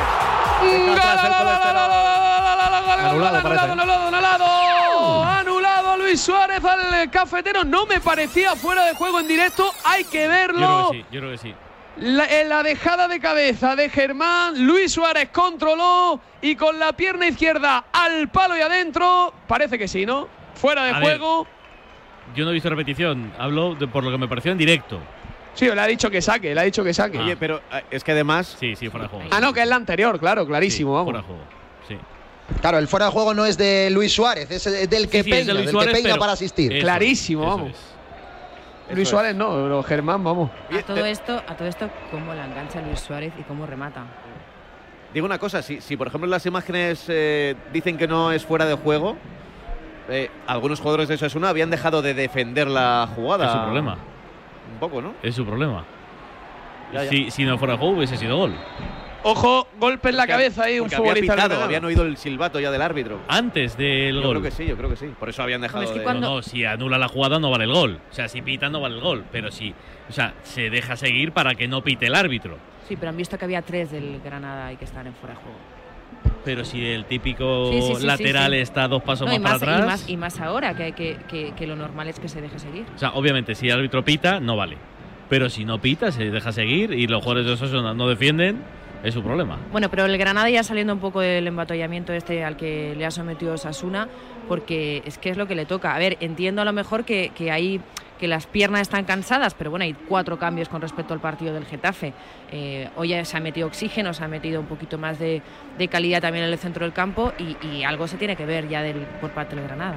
[SPEAKER 5] Anulado a Luis Suárez al cafetero. No me parecía fuera de juego en directo, hay que verlo.
[SPEAKER 6] Yo creo que sí.
[SPEAKER 12] La dejada de cabeza de Germán, Luis Suárez controló y con la pierna izquierda al palo y adentro, parece que sí, ¿no? Fuera de juego.
[SPEAKER 6] Yo no he visto repetición, hablo por lo que me pareció en directo.
[SPEAKER 12] Sí, le ha dicho que saque,
[SPEAKER 5] Oye, pero es que además...
[SPEAKER 6] Sí, fuera de juego.
[SPEAKER 12] Ah, no, que es la anterior, claro, clarísimo, vamos.
[SPEAKER 6] Fuera de juego, sí.
[SPEAKER 15] Claro, el fuera de juego no es de Luis Suárez, es del que peina, para asistir.
[SPEAKER 12] Clarísimo, vamos. Luis Suárez no, pero Germán, vamos.
[SPEAKER 7] A todo esto, cómo la engancha Luis Suárez y cómo remata.
[SPEAKER 5] Digo una cosa, si por ejemplo las imágenes dicen que no es fuera de juego, algunos jugadores de Osasuna habían dejado de defender la jugada.
[SPEAKER 6] Es su problema.
[SPEAKER 5] Un poco, ¿no?
[SPEAKER 6] Es su problema. Si no fuera de juego hubiese sido gol.
[SPEAKER 12] Ojo, golpe en la cabeza ahí, un futbolista.
[SPEAKER 5] Habían oído el silbato ya del árbitro.
[SPEAKER 6] Antes del gol.
[SPEAKER 5] Yo creo que sí. Por eso habían dejado
[SPEAKER 6] No, si anula la jugada no vale el gol. O sea, si pita no vale el gol. Pero se deja seguir para que no pite el árbitro.
[SPEAKER 7] Sí, pero han visto que había 3 del Granada y que están en fuera de juego.
[SPEAKER 6] Pero si el típico lateral está 2 pasos más para atrás.
[SPEAKER 7] Y más ahora, que lo normal es que se deje seguir.
[SPEAKER 6] O sea, obviamente, si el árbitro pita, no vale. Pero si no pita, se deja seguir y los jugadores de Osasuna no defienden. Es su problema.
[SPEAKER 7] Bueno, pero el Granada ya saliendo un poco del embatollamiento al que le ha sometido Osasuna, porque es que es lo que le toca. A ver, entiendo a lo mejor que las piernas están cansadas, pero bueno, hay 4 cambios con respecto al partido del Getafe. Hoy ya se ha metido oxígeno, se ha metido un poquito más de calidad también en el centro del campo y algo se tiene que ver ya por parte del Granada.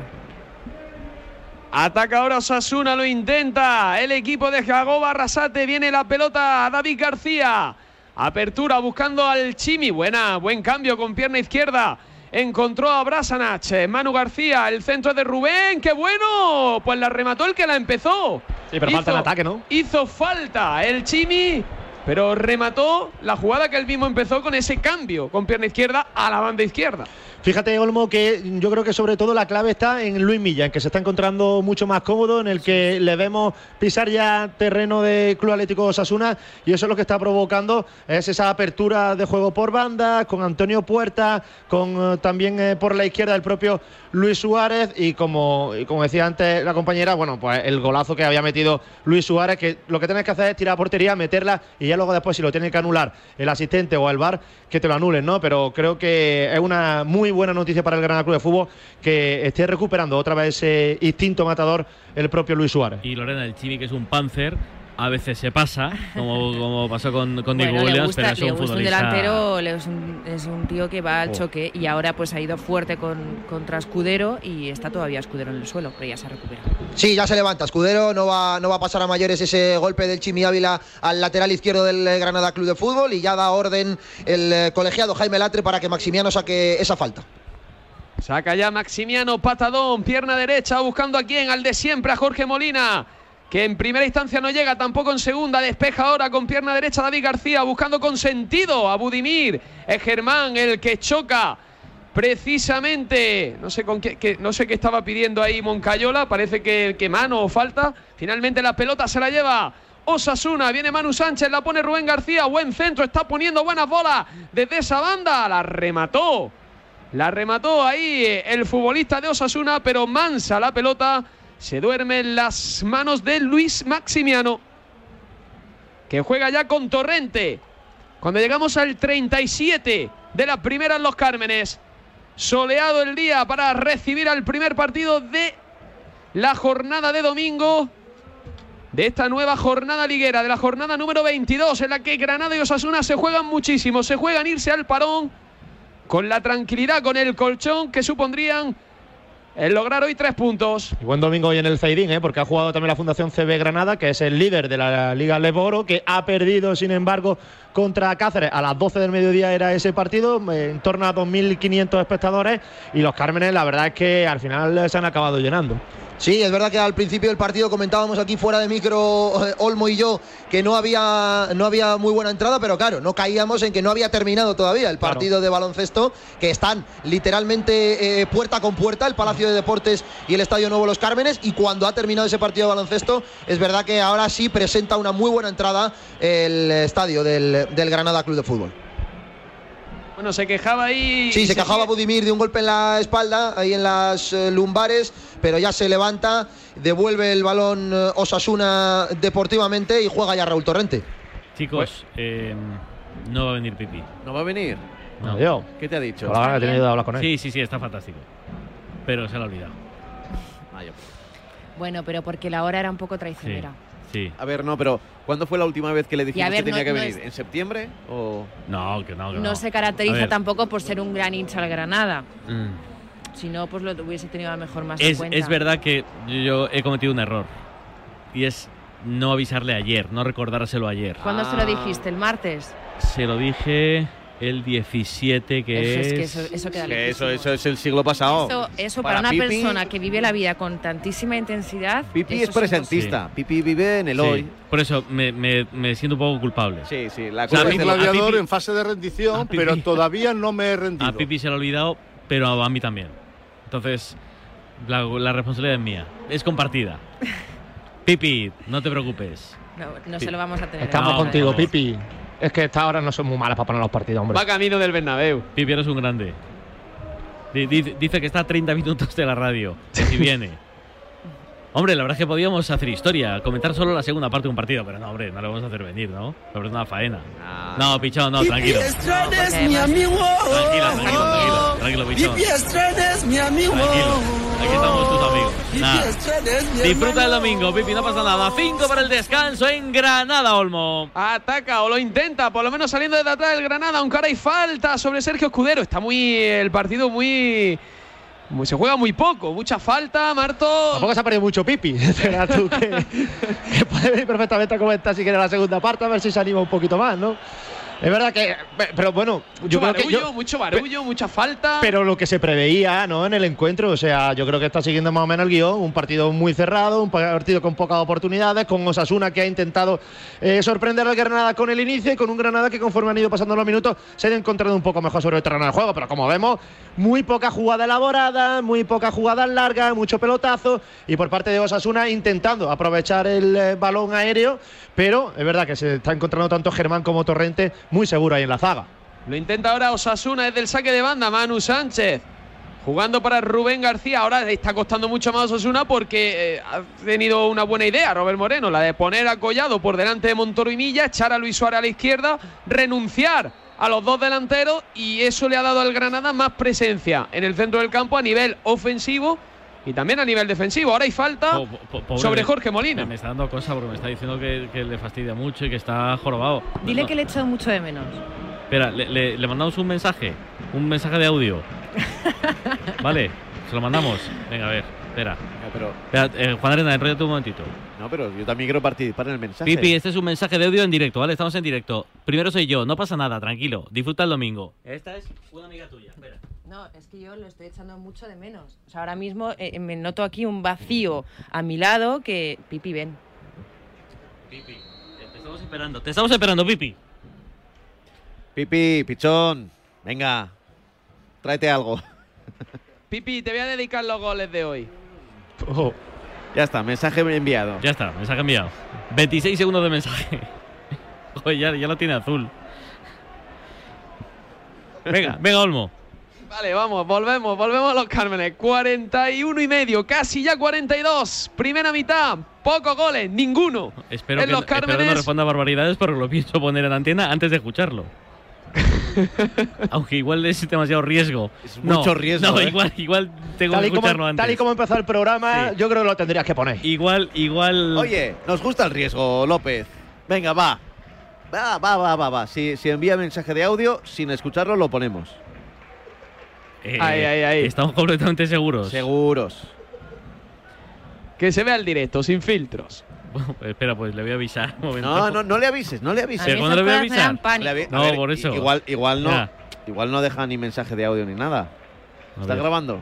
[SPEAKER 12] Ataca ahora Osasuna, lo intenta el equipo de Jagoba Arrasate, viene la pelota a David García. Apertura buscando al Chimi. Buen cambio con pierna izquierda. Encontró a Brasanac. Manu García. El centro de Rubén. ¡Qué bueno! Pues la remató el que la empezó.
[SPEAKER 16] Sí, pero falta el ataque, ¿no?
[SPEAKER 12] Hizo falta el Chimi. pero remató la jugada que él mismo empezó con ese cambio con pierna izquierda a la banda izquierda.
[SPEAKER 16] Fíjate, Olmo, que yo creo que sobre todo la clave está en Luis Milla, en que se está encontrando mucho más cómodo, en el que le vemos pisar ya terreno de Club Atlético Osasuna, y eso es lo que está provocando es esa apertura de juego por banda, con Antonio Puerta, con también por la izquierda el propio Luis Suárez, y como decía antes la compañera, bueno, pues el golazo que había metido Luis Suárez, que lo que tienes que hacer es tirar a portería, meterla, y ya luego después si lo tiene que anular el asistente o el VAR, que te lo anulen, ¿no? Pero creo que es una muy buena noticia para el Granada Club de Fútbol que esté recuperando otra vez ese instinto matador el propio Luis Suárez.
[SPEAKER 6] Y Lorena, el Chimi, que es un panzer, a veces se pasa, como pasó con Diego Williams, pero es un futbolista.
[SPEAKER 7] Un delantero, es un tío que va al choque, y ahora pues ha ido fuerte contra Escudero, y está todavía Escudero en el suelo, pero ya se ha recuperado.
[SPEAKER 15] Sí, ya se levanta Escudero, no va a pasar a mayores ese golpe del Chimi Ávila al lateral izquierdo del Granada Club de Fútbol, y ya da orden el colegiado Jaime Latre para que Maximiano saque esa falta.
[SPEAKER 12] Saca ya Maximiano, patadón, pierna derecha, buscando a quién, al de siempre, a Jorge Molina, que en primera instancia no llega, tampoco en segunda. Despeja ahora con pierna derecha David García, buscando con sentido a Budimir. Es Germán el que choca precisamente, no sé qué estaba pidiendo ahí Moncayola, parece que mano o falta. Finalmente la pelota se la lleva Osasuna, viene Manu Sánchez, la pone Rubén García, buen centro, está poniendo buenas bolas desde esa banda, la remató ahí el futbolista de Osasuna, pero mansa la pelota. Se duerme en las manos de Luis Maximiano, que juega ya con Torrente. Cuando llegamos al 37 de la primera en Los Cármenes, soleado el día para recibir al primer partido de la jornada de domingo, de esta nueva jornada liguera, de la jornada número 22, en la que Granada y Osasuna se juegan muchísimo, se juegan irse al parón con la tranquilidad, con el colchón que supondrían el lograr hoy 3 puntos.
[SPEAKER 16] Y buen domingo hoy en el Zaidín, porque ha jugado también la Fundación CB Granada, que es el líder de la Liga Leboro, que ha perdido, sin embargo, contra Cáceres. A las 12 del mediodía era ese partido, en torno a 2.500 espectadores, y los Cármenes, la verdad es que al final se han acabado llenando.
[SPEAKER 15] Sí, es verdad que al principio del partido comentábamos aquí fuera de micro, Olmo y yo, que no había muy buena entrada, pero claro, no caíamos en que no había terminado todavía el partido de baloncesto, que están literalmente puerta con puerta, el Palacio de Deportes y el Estadio Nuevo Los Cármenes, y cuando ha terminado ese partido de baloncesto, es verdad que ahora sí presenta una muy buena entrada el estadio del Granada Club de Fútbol.
[SPEAKER 12] Bueno, se quejaba ahí.
[SPEAKER 15] Sí, se quejaba Budimir de un golpe en la espalda, ahí en las lumbares, pero ya se levanta, devuelve el balón Osasuna deportivamente y juega ya Raúl Torrente.
[SPEAKER 6] Chicos, no va a venir Pipi.
[SPEAKER 5] ¿No va a venir?
[SPEAKER 6] No.
[SPEAKER 5] ¿Qué te ha dicho?
[SPEAKER 16] He tenido que hablar con él.
[SPEAKER 6] Sí, está fantástico. Pero se lo ha olvidado.
[SPEAKER 7] Bueno, pero porque la hora era un poco traicionera.
[SPEAKER 6] Sí.
[SPEAKER 5] A ver, no, pero ¿cuándo fue la última vez que le dijimos que tenía que venir?
[SPEAKER 7] Es...
[SPEAKER 5] ¿En septiembre? ¿O?
[SPEAKER 6] No, que no.
[SPEAKER 7] No se caracteriza tampoco por ser un gran hincha al Granada. Si no, pues lo hubiese tenido a lo mejor más en cuenta.
[SPEAKER 6] Es verdad que yo he cometido un error. Y es no avisarle ayer, no recordárselo ayer.
[SPEAKER 7] ¿Cuándo se lo dijiste? ¿El martes?
[SPEAKER 6] Se lo dije el 17, que
[SPEAKER 7] eso queda
[SPEAKER 5] lejísimo. Eso es el siglo pasado.
[SPEAKER 7] Eso para una
[SPEAKER 5] Pipi,
[SPEAKER 7] persona que vive la vida con tantísima intensidad.
[SPEAKER 5] Pipi es presentista. Pipi vive en el hoy.
[SPEAKER 6] Por eso me siento un poco culpable.
[SPEAKER 24] Sí. Soy gladiador en fase de rendición, pero todavía no me he rendido.
[SPEAKER 6] A Pipi se lo ha olvidado, pero a mí también. Entonces, la responsabilidad es mía. Es compartida. Pipi, no te preocupes.
[SPEAKER 7] No se lo vamos a tener.
[SPEAKER 16] Estamos contigo, Pipi. Es que estas horas no son muy malas para poner los partidos, hombre.
[SPEAKER 12] Va camino del Bernabéu.
[SPEAKER 6] Pipi, eres un grande. Dice que está a 30 minutos de la radio. Que si viene. Hombre, la verdad es que podíamos hacer historia, comentar solo la segunda parte de un partido, pero no, hombre, no lo vamos a hacer venir, ¿no? Pero es una faena. No, Pichón, no, tranquilo. Tranquilo, Pichón. Tranquilo. Aquí estamos tus amigos. Disfruta el domingo, Pipi, no pasa nada. 5 para el descanso en Granada, Olmo.
[SPEAKER 12] Ataca o lo intenta, por lo menos saliendo de atrás del Granada, aunque ahora hay falta sobre Sergio Escudero. Está el partido se juega muy poco, mucha falta, Marto.
[SPEAKER 16] Tampoco se ha perdido mucho Pipi. Espera tú que puede venir perfectamente a comentar si quiere la segunda parte, a ver si se anima un poquito más, ¿no? Es verdad que, pero bueno,
[SPEAKER 12] mucho barullo, mucha falta.
[SPEAKER 16] Pero lo que se preveía, ¿no? En el encuentro, o sea, yo creo que está siguiendo más o menos el guión. Un partido muy cerrado, un partido con pocas oportunidades, con Osasuna que ha intentado sorprender al Granada con el inicio y con un Granada que conforme han ido pasando los minutos se ha encontrado un poco mejor sobre el terreno del juego. Pero como vemos, muy poca jugada elaborada, muy pocas jugadas largas, mucho pelotazo y por parte de Osasuna intentando aprovechar el balón aéreo, pero es verdad que se está encontrando tanto Germán como Torrente muy seguro ahí en la zaga.
[SPEAKER 12] Lo intenta ahora Osasuna desde el saque de banda, Manu Sánchez jugando para Rubén García. Ahora le está costando mucho más a Osasuna porque ha tenido una buena idea Robert Moreno, la de poner a Collado por delante de Montoro y Milla, echar a Luis Suárez a la izquierda, renunciar a los dos delanteros, y eso le ha dado al Granada más presencia en el centro del campo a nivel ofensivo y también a nivel defensivo. Ahora hay falta sobre Jorge Molina.
[SPEAKER 6] Me está dando cosa porque me está diciendo que le fastidia mucho y que está jorobado.
[SPEAKER 7] Dile que le he echado mucho de menos.
[SPEAKER 6] Espera, le mandamos un mensaje de audio. Vale, se lo mandamos. Venga, a ver, espera. Espera, Juan Arena, enróllate un momentito.
[SPEAKER 5] No, pero yo también quiero participar en el mensaje.
[SPEAKER 6] Pipi, este es un mensaje de audio en directo, ¿vale? Estamos en directo. Primero soy yo, no pasa nada, tranquilo. Disfruta el domingo. Esta es una amiga tuya, espera.
[SPEAKER 7] No, es que yo lo estoy echando mucho de menos. O sea, ahora mismo me noto aquí un vacío a mi lado que... Pipi, ven.
[SPEAKER 6] Pipi, te estamos esperando, Pipi.
[SPEAKER 5] Pipi, pichón, venga, tráete algo.
[SPEAKER 12] Pipi, te voy a dedicar los goles de hoy.
[SPEAKER 5] Oh, ya está, mensaje enviado.
[SPEAKER 6] Ya está, mensaje enviado. 26 segundos de mensaje. Joder, ya lo tiene azul. Venga, Olmo.
[SPEAKER 12] Vale, vamos, volvemos a los Cármenes. 41,5, casi ya 42. Primera mitad, pocos goles, ninguno.
[SPEAKER 6] Espero que no responda barbaridades porque lo pienso poner en antena antes de escucharlo. Aunque igual es demasiado riesgo.
[SPEAKER 5] Es mucho riesgo.
[SPEAKER 6] No, igual tengo que escucharlo antes.
[SPEAKER 16] Tal y como empezó el programa, sí. Yo creo que lo tendrías que poner.
[SPEAKER 6] Igual.
[SPEAKER 5] Oye, nos gusta el riesgo, López. Venga, va. Si envía mensaje de audio, sin escucharlo, lo ponemos.
[SPEAKER 12] Ahí.
[SPEAKER 6] Estamos completamente seguros.
[SPEAKER 5] Seguros.
[SPEAKER 12] Que se vea el directo, sin filtros.
[SPEAKER 6] Bueno, espera, pues le voy a avisar un momento.
[SPEAKER 5] No le avises.
[SPEAKER 6] ¿Pero cuándo le voy a avisar?
[SPEAKER 5] No,
[SPEAKER 6] por eso.
[SPEAKER 5] Igual no deja ni mensaje de audio ni nada. ¿Está grabando?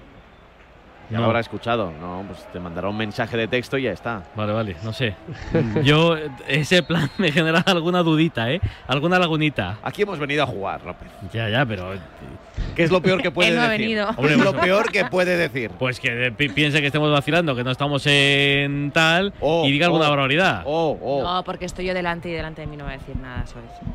[SPEAKER 5] Ya lo habrá escuchado. No, pues te mandará un mensaje de texto y ya está.
[SPEAKER 6] Vale, no sé. Yo, ese plan me genera alguna dudita, Alguna lagunita.
[SPEAKER 5] Aquí hemos venido a jugar, López.
[SPEAKER 6] Ya, pero...
[SPEAKER 5] ¿Qué es lo peor que puede
[SPEAKER 7] Él no
[SPEAKER 5] decir?
[SPEAKER 7] ha venido.
[SPEAKER 5] Hombre, lo peor que puede decir.
[SPEAKER 6] Pues que piense que estemos vacilando, que no estamos en tal y diga alguna barbaridad.
[SPEAKER 7] No, porque estoy yo delante y delante de mí no va a decir nada sobre eso.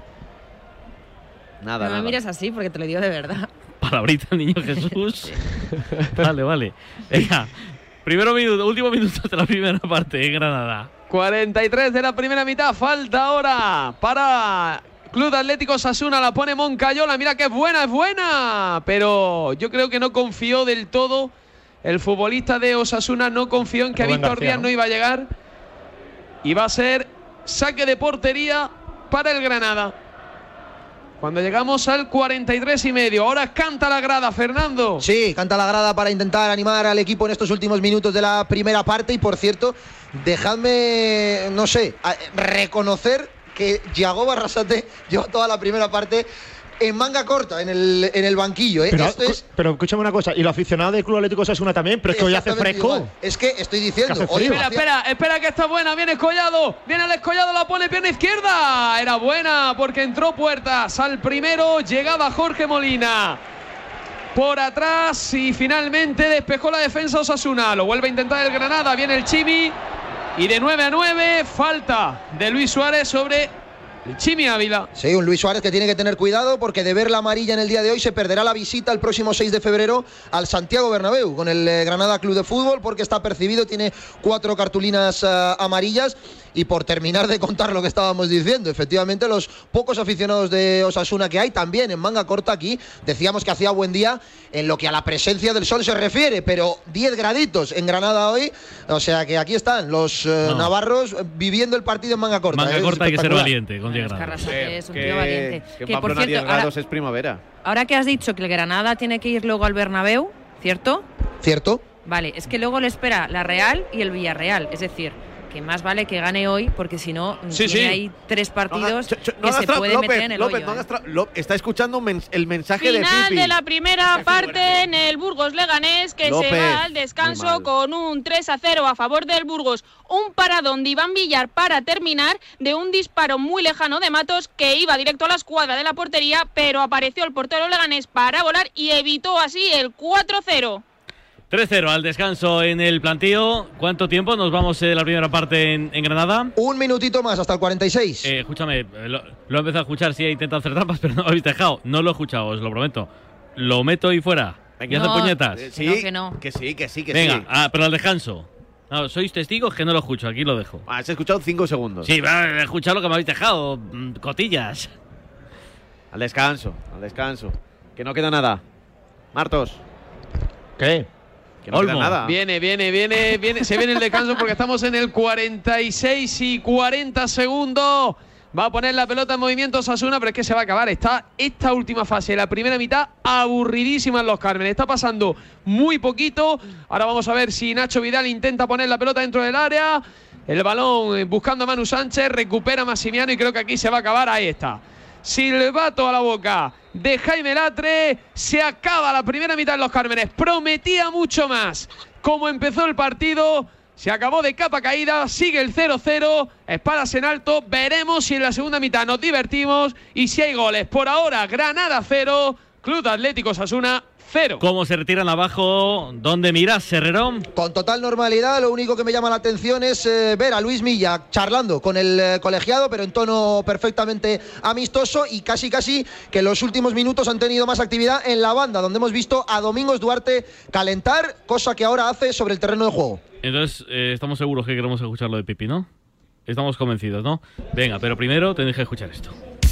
[SPEAKER 5] Nada.
[SPEAKER 7] No me mires así porque te lo digo de verdad.
[SPEAKER 6] Palabrita al niño Jesús. Sí. Vale. Venga, último minuto de la primera parte en Granada.
[SPEAKER 12] 43 de la primera mitad, falta ahora para Club Atlético Osasuna, la pone Moncayola, mira que es buena, pero yo creo que no confió del todo, el futbolista de Osasuna no confió en que Víctor Díaz no iba a llegar, y va a ser saque de portería para el Granada. Cuando llegamos al 43,5, ahora canta la grada, Fernando.
[SPEAKER 15] Sí, canta la grada para intentar animar al equipo en estos últimos minutos de la primera parte. Y por cierto, dejadme, no sé, reconocer que Yago Barrasate lleva toda la primera parte en manga corta, en el banquillo.
[SPEAKER 16] Pero escúchame una cosa, y los aficionados del Club Atlético Osasuna también, pero es que hoy hace fresco.
[SPEAKER 15] Igual. Es que estoy diciendo.
[SPEAKER 12] Espera que está buena, viene Collado, la pone pierna izquierda. Era buena porque entró Puertas al primero, llegaba Jorge Molina por atrás y finalmente despejó la defensa Osasuna. Lo vuelve a intentar el Granada, viene el Chimi y de 9-9, falta de Luis Suárez sobre el Chimi Ávila.
[SPEAKER 15] Sí, un Luis Suárez que tiene que tener cuidado porque de ver la amarilla en el día de hoy se perderá la visita el próximo 6 de febrero al Santiago Bernabéu con el Granada Club de Fútbol, porque está percibido, tiene 4 cartulinas amarillas. Y por terminar de contar lo que estábamos diciendo, efectivamente los pocos aficionados de Osasuna que hay también en manga corta aquí, decíamos que hacía buen día en lo que a la presencia del sol se refiere, pero 10 graditos en Granada hoy, o sea que aquí están los navarros viviendo el partido en manga corta.
[SPEAKER 6] Manga corta hay que ser valiente con 10 grados.
[SPEAKER 7] Es un tío valiente.
[SPEAKER 5] Que por cierto, 10 grados es primavera.
[SPEAKER 7] Ahora que has dicho que el Granada tiene que ir luego al Bernabéu, ¿cierto?
[SPEAKER 15] Cierto.
[SPEAKER 7] Vale, es que luego le espera la Real y el Villarreal, es decir, que más vale que gane hoy, porque si no,
[SPEAKER 5] Sí,
[SPEAKER 7] tiene
[SPEAKER 5] sí.
[SPEAKER 7] ahí 3 partidos
[SPEAKER 5] No
[SPEAKER 7] que se puede
[SPEAKER 5] López,
[SPEAKER 7] meter en el
[SPEAKER 5] López,
[SPEAKER 7] hoyo.
[SPEAKER 5] no hagas está escuchando el mensaje de
[SPEAKER 11] Final
[SPEAKER 5] Pipi.
[SPEAKER 11] de la primera parte en el Burgos Leganés, que
[SPEAKER 5] López,
[SPEAKER 11] se va al
[SPEAKER 5] muy
[SPEAKER 11] descanso
[SPEAKER 5] mal.
[SPEAKER 11] con un 3-0 a favor del Burgos. Un paradón de Iván Villar para terminar, de un disparo muy lejano de Matos que iba directo a la escuadra de la portería, pero apareció el portero leganés para volar y evitó así el 4-0.
[SPEAKER 6] 3-0 al descanso en el plantío. ¿Cuánto tiempo nos vamos de la primera parte en Granada?
[SPEAKER 15] Un minutito más, hasta el 46.
[SPEAKER 6] Escúchame, lo he empezado a escuchar, sí he intentado hacer trampas, pero no lo habéis dejado. No lo he escuchado, os lo prometo. Lo meto y fuera. Y hacen puñetas.
[SPEAKER 5] Sí,
[SPEAKER 7] que no.
[SPEAKER 5] que sí.
[SPEAKER 6] Venga, pero al descanso. No, sois testigos que no lo escucho, aquí lo dejo.
[SPEAKER 5] Has escuchado 5 segundos.
[SPEAKER 6] Sí, he escuchado lo que me habéis dejado, cotillas.
[SPEAKER 5] Al descanso. Que no queda nada. Martos.
[SPEAKER 16] ¿Qué?
[SPEAKER 5] Que no queda nada.
[SPEAKER 12] Viene. Se viene el descanso porque estamos en el 46 y 40 segundos. Va a poner la pelota en movimiento Osasuna, pero es que se va a acabar. Está esta última fase, la primera mitad, aburridísima en Los Cármenes. Está pasando muy poquito. Ahora vamos a ver si Nacho Vidal intenta poner la pelota dentro del área. El balón buscando a Manu Sánchez, recupera Massimiano y creo que aquí se va a acabar. Ahí está. Silbato a la boca de Jaime Latre. Se acaba la primera mitad en Los Cármenes. Prometía mucho más. Como empezó el partido, se acabó de capa caída. Sigue el 0-0. Espadas en alto. Veremos si en la segunda mitad nos divertimos y si hay goles. Por ahora, Granada 0, Club Atlético Osasuna 0.
[SPEAKER 6] ¿Cómo se retiran abajo? ¿Dónde miras, Herrerón?
[SPEAKER 15] Con total normalidad, lo único que me llama la atención es ver a Luis Milla charlando con el colegiado, pero en tono perfectamente amistoso, y casi que los últimos minutos han tenido más actividad en la banda, donde hemos visto a Domingos Duarte calentar, cosa que ahora hace sobre el terreno de juego.
[SPEAKER 6] Entonces, estamos seguros que queremos escuchar lo de Pipi, ¿no? Estamos convencidos, ¿no? Venga, pero primero tenéis que escuchar esto.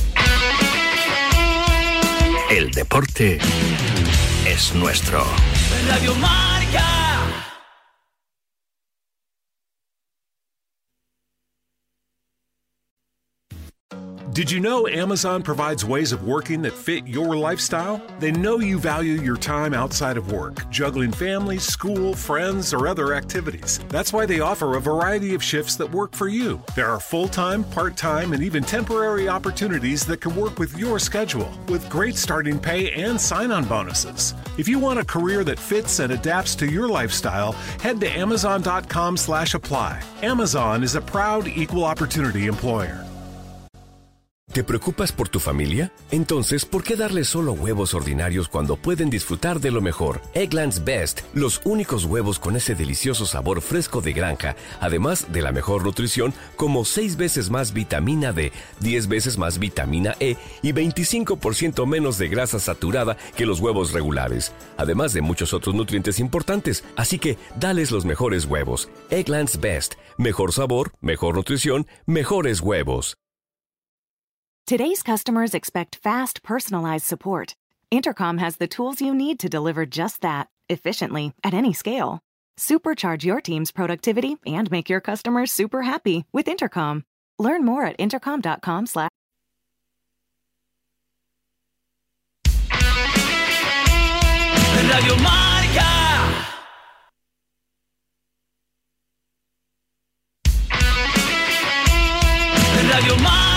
[SPEAKER 23] El deporte es nuestro.
[SPEAKER 19] Radio Marca.
[SPEAKER 1] Did you know Amazon provides ways of working that fit your lifestyle? They know you value your time outside of work, juggling family, school, friends, or other activities. That's why they offer a variety of shifts that work for you. There are full-time, part-time, and even temporary opportunities that can work with your schedule, with great starting pay and sign-on bonuses. If you want a career that fits and adapts to your lifestyle, head to amazon.com/apply. Amazon is a proud equal opportunity employer.
[SPEAKER 4] ¿Te preocupas por tu familia? Entonces, ¿por qué darles solo huevos ordinarios cuando pueden disfrutar de lo mejor? Eggland's Best, los únicos huevos con ese delicioso sabor fresco de granja, además de la mejor nutrición, como 6 veces más vitamina D, 10 veces más vitamina E y 25% menos de grasa saturada que los huevos regulares, además de muchos otros nutrientes importantes. Así que, dales los mejores huevos. Eggland's Best, mejor sabor, mejor nutrición, mejores huevos.
[SPEAKER 8] Today's customers expect fast, personalized support. Intercom has the tools you need to deliver just that, efficiently, at any scale. Supercharge your team's productivity and make your customers super happy with Intercom. Learn more at intercom.com/.
[SPEAKER 19] Radio Marca. Radio Marca.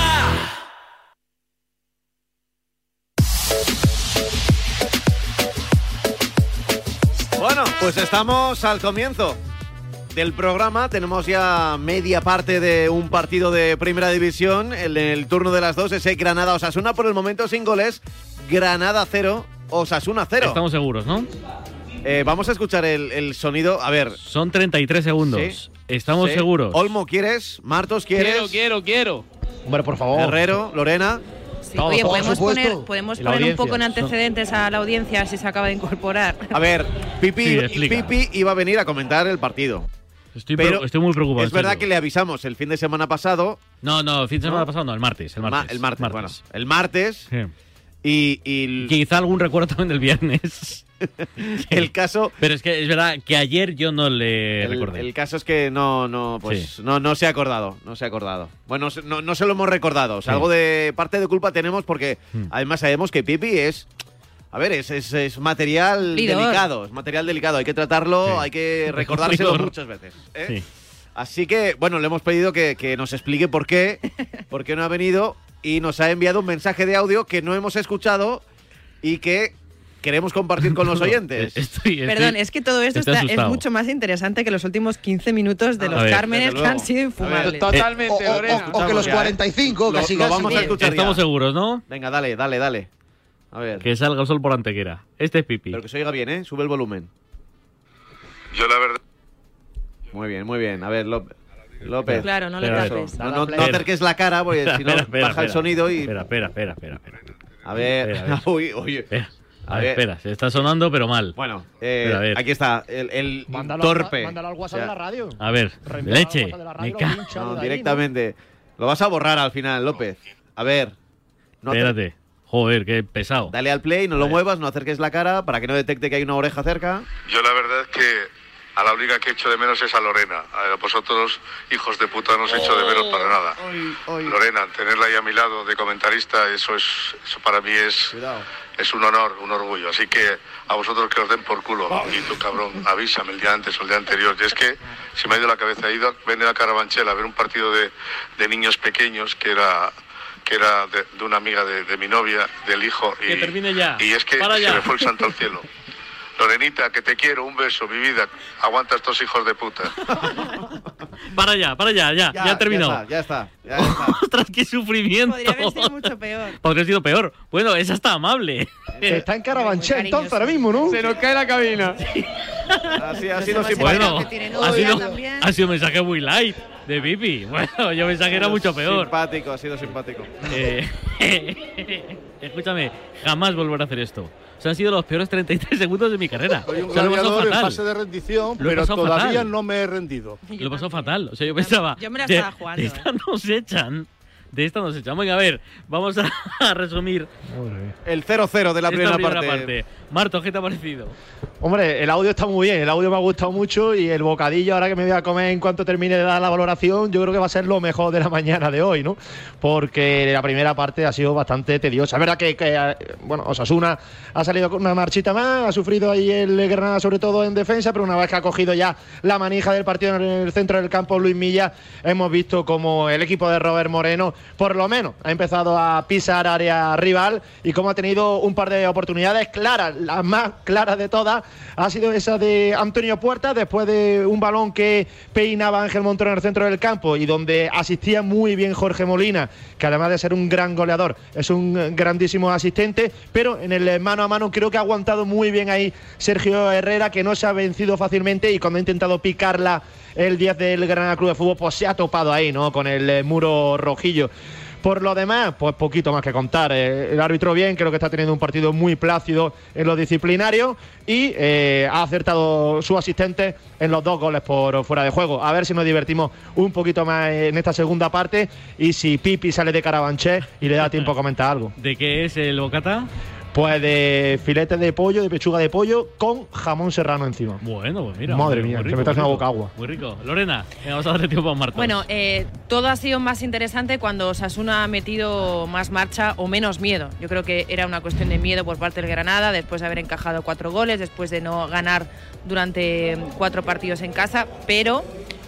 [SPEAKER 5] Bueno, pues estamos al comienzo del programa. Tenemos ya media parte de un partido de Primera División. En el turno de las 2, ese Granada-Osasuna. Por el momento sin goles. Granada 0, Osasuna 0.
[SPEAKER 6] Estamos seguros, ¿no?
[SPEAKER 5] Vamos a escuchar el sonido. A ver.
[SPEAKER 6] Son 33 segundos.
[SPEAKER 5] ¿Sí?
[SPEAKER 6] Estamos
[SPEAKER 5] Sí.
[SPEAKER 6] seguros.
[SPEAKER 5] Olmo, ¿quieres? Martos, ¿quieres?
[SPEAKER 12] Quiero.
[SPEAKER 16] Hombre, por favor.
[SPEAKER 5] Herrero, Lorena.
[SPEAKER 7] Sí, oye, podemos poner un poco en antecedentes a la audiencia si se acaba de incorporar.
[SPEAKER 5] A ver, Pipi,
[SPEAKER 6] Sí, explica.
[SPEAKER 5] Pipi iba a venir a comentar el partido.
[SPEAKER 6] Estoy muy preocupado.
[SPEAKER 5] Es verdad que le avisamos el fin de semana pasado.
[SPEAKER 6] No, el fin de semana pasado no, el martes.
[SPEAKER 5] El martes. Bueno, el martes.
[SPEAKER 6] Sí.
[SPEAKER 5] Y
[SPEAKER 6] quizá algún recuerdo también del viernes.
[SPEAKER 5] El caso.
[SPEAKER 6] Pero es que es verdad que ayer yo no le recordé.
[SPEAKER 5] El caso es que no se ha acordado. No se ha acordado. Bueno, no se lo hemos recordado. O sea, algo de parte de culpa tenemos porque además sabemos que Pipi es. A ver, es material
[SPEAKER 7] Lidor.
[SPEAKER 5] delicado. Es material delicado. Hay que tratarlo, hay que recordárselo muchas veces.
[SPEAKER 6] Sí.
[SPEAKER 5] Así que, bueno, le hemos pedido que nos explique por qué no ha venido y nos ha enviado un mensaje de audio que no hemos escuchado y que queremos compartir con los oyentes.
[SPEAKER 7] Perdón, es que todo esto es mucho más interesante que los últimos 15 minutos de los Cármenes que han sido infumables.
[SPEAKER 12] Totalmente, Lorena.
[SPEAKER 15] O que los 45, casi
[SPEAKER 5] lo vamos a escuchar.
[SPEAKER 6] Estamos seguros, ¿no?
[SPEAKER 5] Venga, dale. A ver.
[SPEAKER 6] Que salga el sol por Antequera. Este es Pipi.
[SPEAKER 5] Pero que se oiga bien, ¿eh? Sube el volumen.
[SPEAKER 9] Yo la verdad...
[SPEAKER 5] Muy bien. A ver, López.
[SPEAKER 7] Claro, no le tapes.
[SPEAKER 5] No acerques la cara, porque si no baja el sonido y...
[SPEAKER 6] Espera.
[SPEAKER 5] A ver. Uy.
[SPEAKER 6] A ver, espera, se está sonando, pero mal.
[SPEAKER 5] Bueno,
[SPEAKER 6] a ver.
[SPEAKER 5] aquí está, el torpe.
[SPEAKER 10] Mándalo al WhatsApp de la radio.
[SPEAKER 6] A ver, leche.
[SPEAKER 5] No, directamente. Lo vas a borrar al final, López. A ver.
[SPEAKER 6] Espérate. Joder, qué pesado.
[SPEAKER 5] Dale al play, no lo muevas, no acerques la cara para que no detecte que hay una oreja cerca.
[SPEAKER 9] Yo la verdad es que a la única que echo de menos es a Lorena. A vosotros, hijos de puta, no os echo de menos para nada. Lorena, tenerla ahí a mi lado de comentarista, eso para mí es un honor, un orgullo. Así que a vosotros que os den por culo. Y tú, cabrón, avísame el día antes o el día anterior. Y es que se me ha ido la cabeza. He ido a venir a Carabanchel a ver un partido de niños pequeños que era de una amiga de mi novia, del hijo.
[SPEAKER 6] Que termine ya.
[SPEAKER 9] Y es que se me fue el santo al cielo. Lorenita, que te quiero, un beso, mi vida. Aguanta estos hijos de puta.
[SPEAKER 6] Para ya, ya terminó.
[SPEAKER 5] Ya está.
[SPEAKER 6] ¡Ostras, qué sufrimiento!
[SPEAKER 7] Podría haber sido mucho peor.
[SPEAKER 6] Podría haber sido peor. Bueno, esa está amable.
[SPEAKER 10] Está en Carabanchel entonces ahora mismo, ¿no?
[SPEAKER 12] Se nos cae la cabina.
[SPEAKER 5] Así ha sido simpático.
[SPEAKER 6] Bueno, ha sido un mensaje muy light de Pipi. Bueno, yo pensaba que era mucho peor.
[SPEAKER 5] Ha sido simpático.
[SPEAKER 6] Escúchame, jamás volveré a hacer esto. O sea, han sido los peores 33 segundos de mi carrera.
[SPEAKER 24] Soy un gladiador en fase de rendición, pero todavía no me he rendido.
[SPEAKER 6] Lo he pasado fatal. O sea, yo pensaba...
[SPEAKER 7] Yo me la estaba jugando.
[SPEAKER 6] De esta nos echan. Venga, a ver, vamos a resumir
[SPEAKER 5] el 0-0 de la primera parte.
[SPEAKER 6] Marto, ¿qué te ha parecido?
[SPEAKER 10] Hombre, el audio está muy bien, el audio me ha gustado mucho y el bocadillo ahora que me voy a comer en cuanto termine de dar la valoración, yo creo que va a ser lo mejor de la mañana de hoy, ¿no? Porque la primera parte ha sido bastante tediosa. Es verdad que Osasuna ha salido con una marchita más, ha sufrido ahí el Granada sobre todo en defensa, pero una vez que ha cogido ya la manija del partido en el centro del campo Luis Milla, hemos visto como el equipo de Robert Moreno por lo menos ha empezado a pisar área rival y como ha tenido un par de oportunidades claras, la más clara de todas ha sido esa de Antonio Puerta después de un balón que peinaba Ángel Montero en el centro del campo y donde asistía muy bien Jorge Molina, que además de ser un gran goleador es un grandísimo asistente, pero en el mano a mano creo que ha aguantado muy bien ahí Sergio Herrera, que no se ha vencido fácilmente y cuando ha intentado picarla el 10 del Granada Club de Fútbol pues se ha topado ahí, ¿no? Con el muro rojillo. Por lo demás, pues poquito más que contar. El árbitro bien, creo que está teniendo un partido muy plácido en lo disciplinario y ha acertado su asistente en los 2 goles por fuera de juego. A ver si nos divertimos un poquito más en esta segunda parte y si Pipi sale de Carabanchel y le da tiempo a comentar algo.
[SPEAKER 6] ¿De qué es el bocata?
[SPEAKER 10] Pues de filete de pollo, de pechuga de pollo con jamón serrano encima.
[SPEAKER 6] Bueno, pues mira.
[SPEAKER 10] Madre mía, que me traes una boca agua.
[SPEAKER 6] Muy rico. Lorena, vamos a darle tiempo a Marta.
[SPEAKER 7] Bueno, todo ha sido más interesante cuando Osasuna ha metido más marcha o menos miedo. Yo creo que era una cuestión de miedo por parte del Granada, después de haber encajado 4 goles, después de no ganar durante 4 partidos en casa, pero...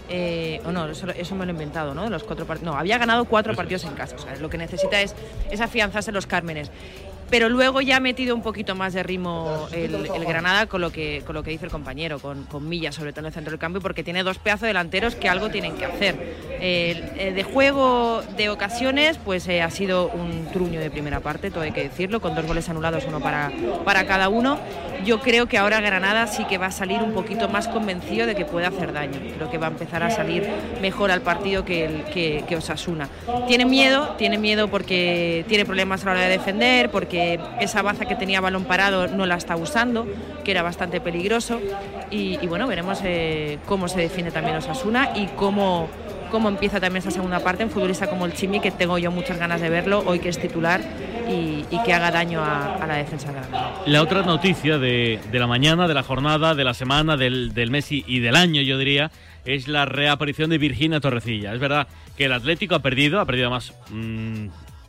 [SPEAKER 7] eso me lo he inventado, ¿no? De los 4 partidos. No, había ganado 4 partidos en casa. O sea, lo que necesita es afianzarse en los Cármenes. Pero luego ya ha metido un poquito más de ritmo el Granada con lo que dice el compañero, con Milla, sobre todo en el centro del campo, porque tiene 2 pedazos delanteros que algo tienen que hacer. De juego, de ocasiones, pues ha sido un truño de primera parte, todo hay que decirlo, con 2 goles anulados, uno para cada uno. Yo creo que ahora Granada sí que va a salir un poquito más convencido de que puede hacer daño. Creo que va a empezar a salir mejor al partido que Osasuna. Tiene miedo porque tiene problemas a la hora de defender, porque esa baza que tenía balón parado no la está usando, que era bastante peligroso. Y bueno, veremos cómo se defiende también Osasuna y cómo empieza también esa segunda parte. Un futbolista como el Chimi, que tengo yo muchas ganas de verlo hoy, que es titular y que haga daño a la defensa de Granada.
[SPEAKER 6] La otra noticia de la mañana, de la jornada, de la semana, del mes y del año, yo diría, es la reaparición de Virginia Torrecilla. Es verdad que el Atlético ha perdido además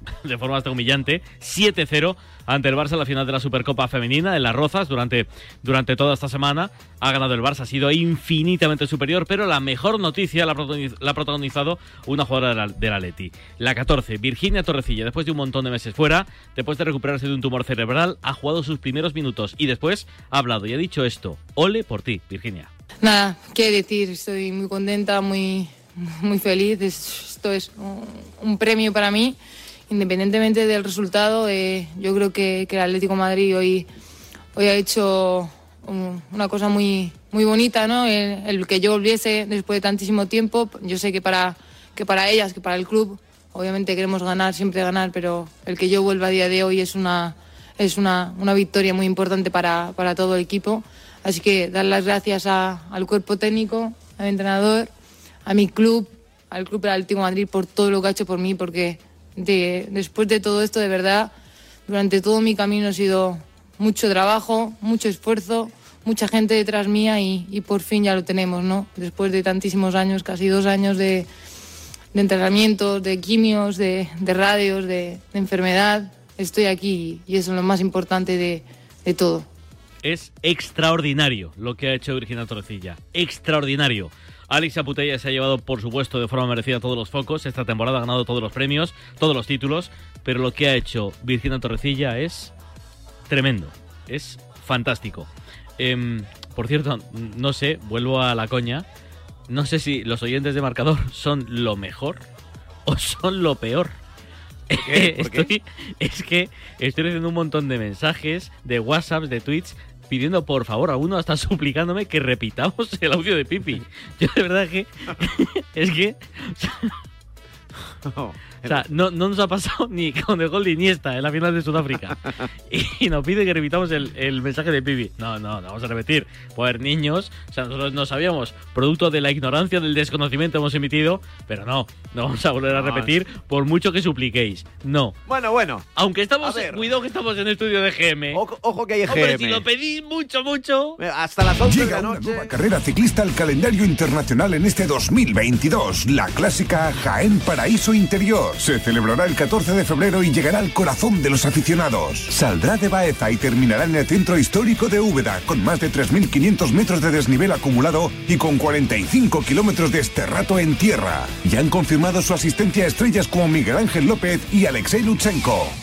[SPEAKER 6] de forma hasta humillante, 7-0 ante el Barça en la final de la Supercopa Femenina en Las Rozas durante toda esta semana. Ha ganado el Barça, ha sido infinitamente superior, pero la mejor noticia la ha protagonizado una jugadora del Atleti. La 14, Virginia Torrecilla, después de un montón de meses fuera, después de recuperarse de un tumor cerebral, ha jugado sus primeros minutos y después ha hablado y ha dicho esto: ole por ti, Virginia.
[SPEAKER 3] Nada, qué decir, estoy muy contenta, muy feliz. Esto es un premio para mí. Independientemente del resultado, yo creo que el Atlético de Madrid hoy ha hecho una cosa muy bonita, ¿no? El que yo volviese después de tantísimo tiempo. Yo sé que para ellas, que para el club, obviamente queremos ganar, siempre ganar, pero el que yo vuelva a día de hoy es una victoria muy importante para todo el equipo. Así que dar las gracias al cuerpo técnico, al entrenador, a mi club, al Club del Atlético de Madrid por todo lo que ha hecho por mí, porque después de todo esto, de verdad, durante todo mi camino ha sido mucho trabajo, mucho esfuerzo, mucha gente detrás mía y por fin ya lo tenemos, ¿no? Después de tantísimos años, casi 2 años de entrenamientos, de quimios, de radios, de enfermedad, estoy aquí y eso es lo más importante de todo.
[SPEAKER 6] Es extraordinario lo que ha hecho Virginia Torrecilla, extraordinario. Alexia Putellas se ha llevado, por supuesto, de forma merecida todos los focos. Esta temporada ha ganado todos los premios, todos los títulos, pero lo que ha hecho Virginia Torrecilla es tremendo, es fantástico. Por cierto, no sé, vuelvo a la coña, no sé si los oyentes de Marcador son lo mejor o son lo peor.
[SPEAKER 5] ¿Por qué?
[SPEAKER 6] Es que estoy recibiendo un montón de mensajes, de WhatsApps, de tweets, pidiendo por favor, alguno hasta suplicándome que repitamos el audio de Pipi. Yo de verdad que es que o sea, no nos ha pasado ni con el gol de Iniesta en la final de Sudáfrica y nos pide que repitamos el mensaje de Pipi. No vamos a repetir. Pues niños, o sea, nosotros no sabíamos, producto de la ignorancia, del desconocimiento hemos emitido, pero no vamos a volver a repetir por mucho que supliquéis. No.
[SPEAKER 5] Bueno.
[SPEAKER 6] Aunque estamos, cuidado que estamos en el estudio de GM.
[SPEAKER 5] Ojo que hay GM.
[SPEAKER 6] Hombre, si lo pedís mucho.
[SPEAKER 5] Hasta las 11
[SPEAKER 13] Llega
[SPEAKER 5] de la
[SPEAKER 13] una
[SPEAKER 5] noche.
[SPEAKER 13] nueva carrera ciclista al calendario internacional en este 2022. La clásica Jaén Paraíso Interior. Se celebrará el 14 de febrero y llegará al corazón de los aficionados. Saldrá de Baeza y terminará en el centro histórico de Úbeda, con más de 3.500 metros de desnivel acumulado y con 45 kilómetros de esterrato en tierra. Ya han confirmado su asistencia a estrellas como Miguel Ángel López y Alexei Lutsenko.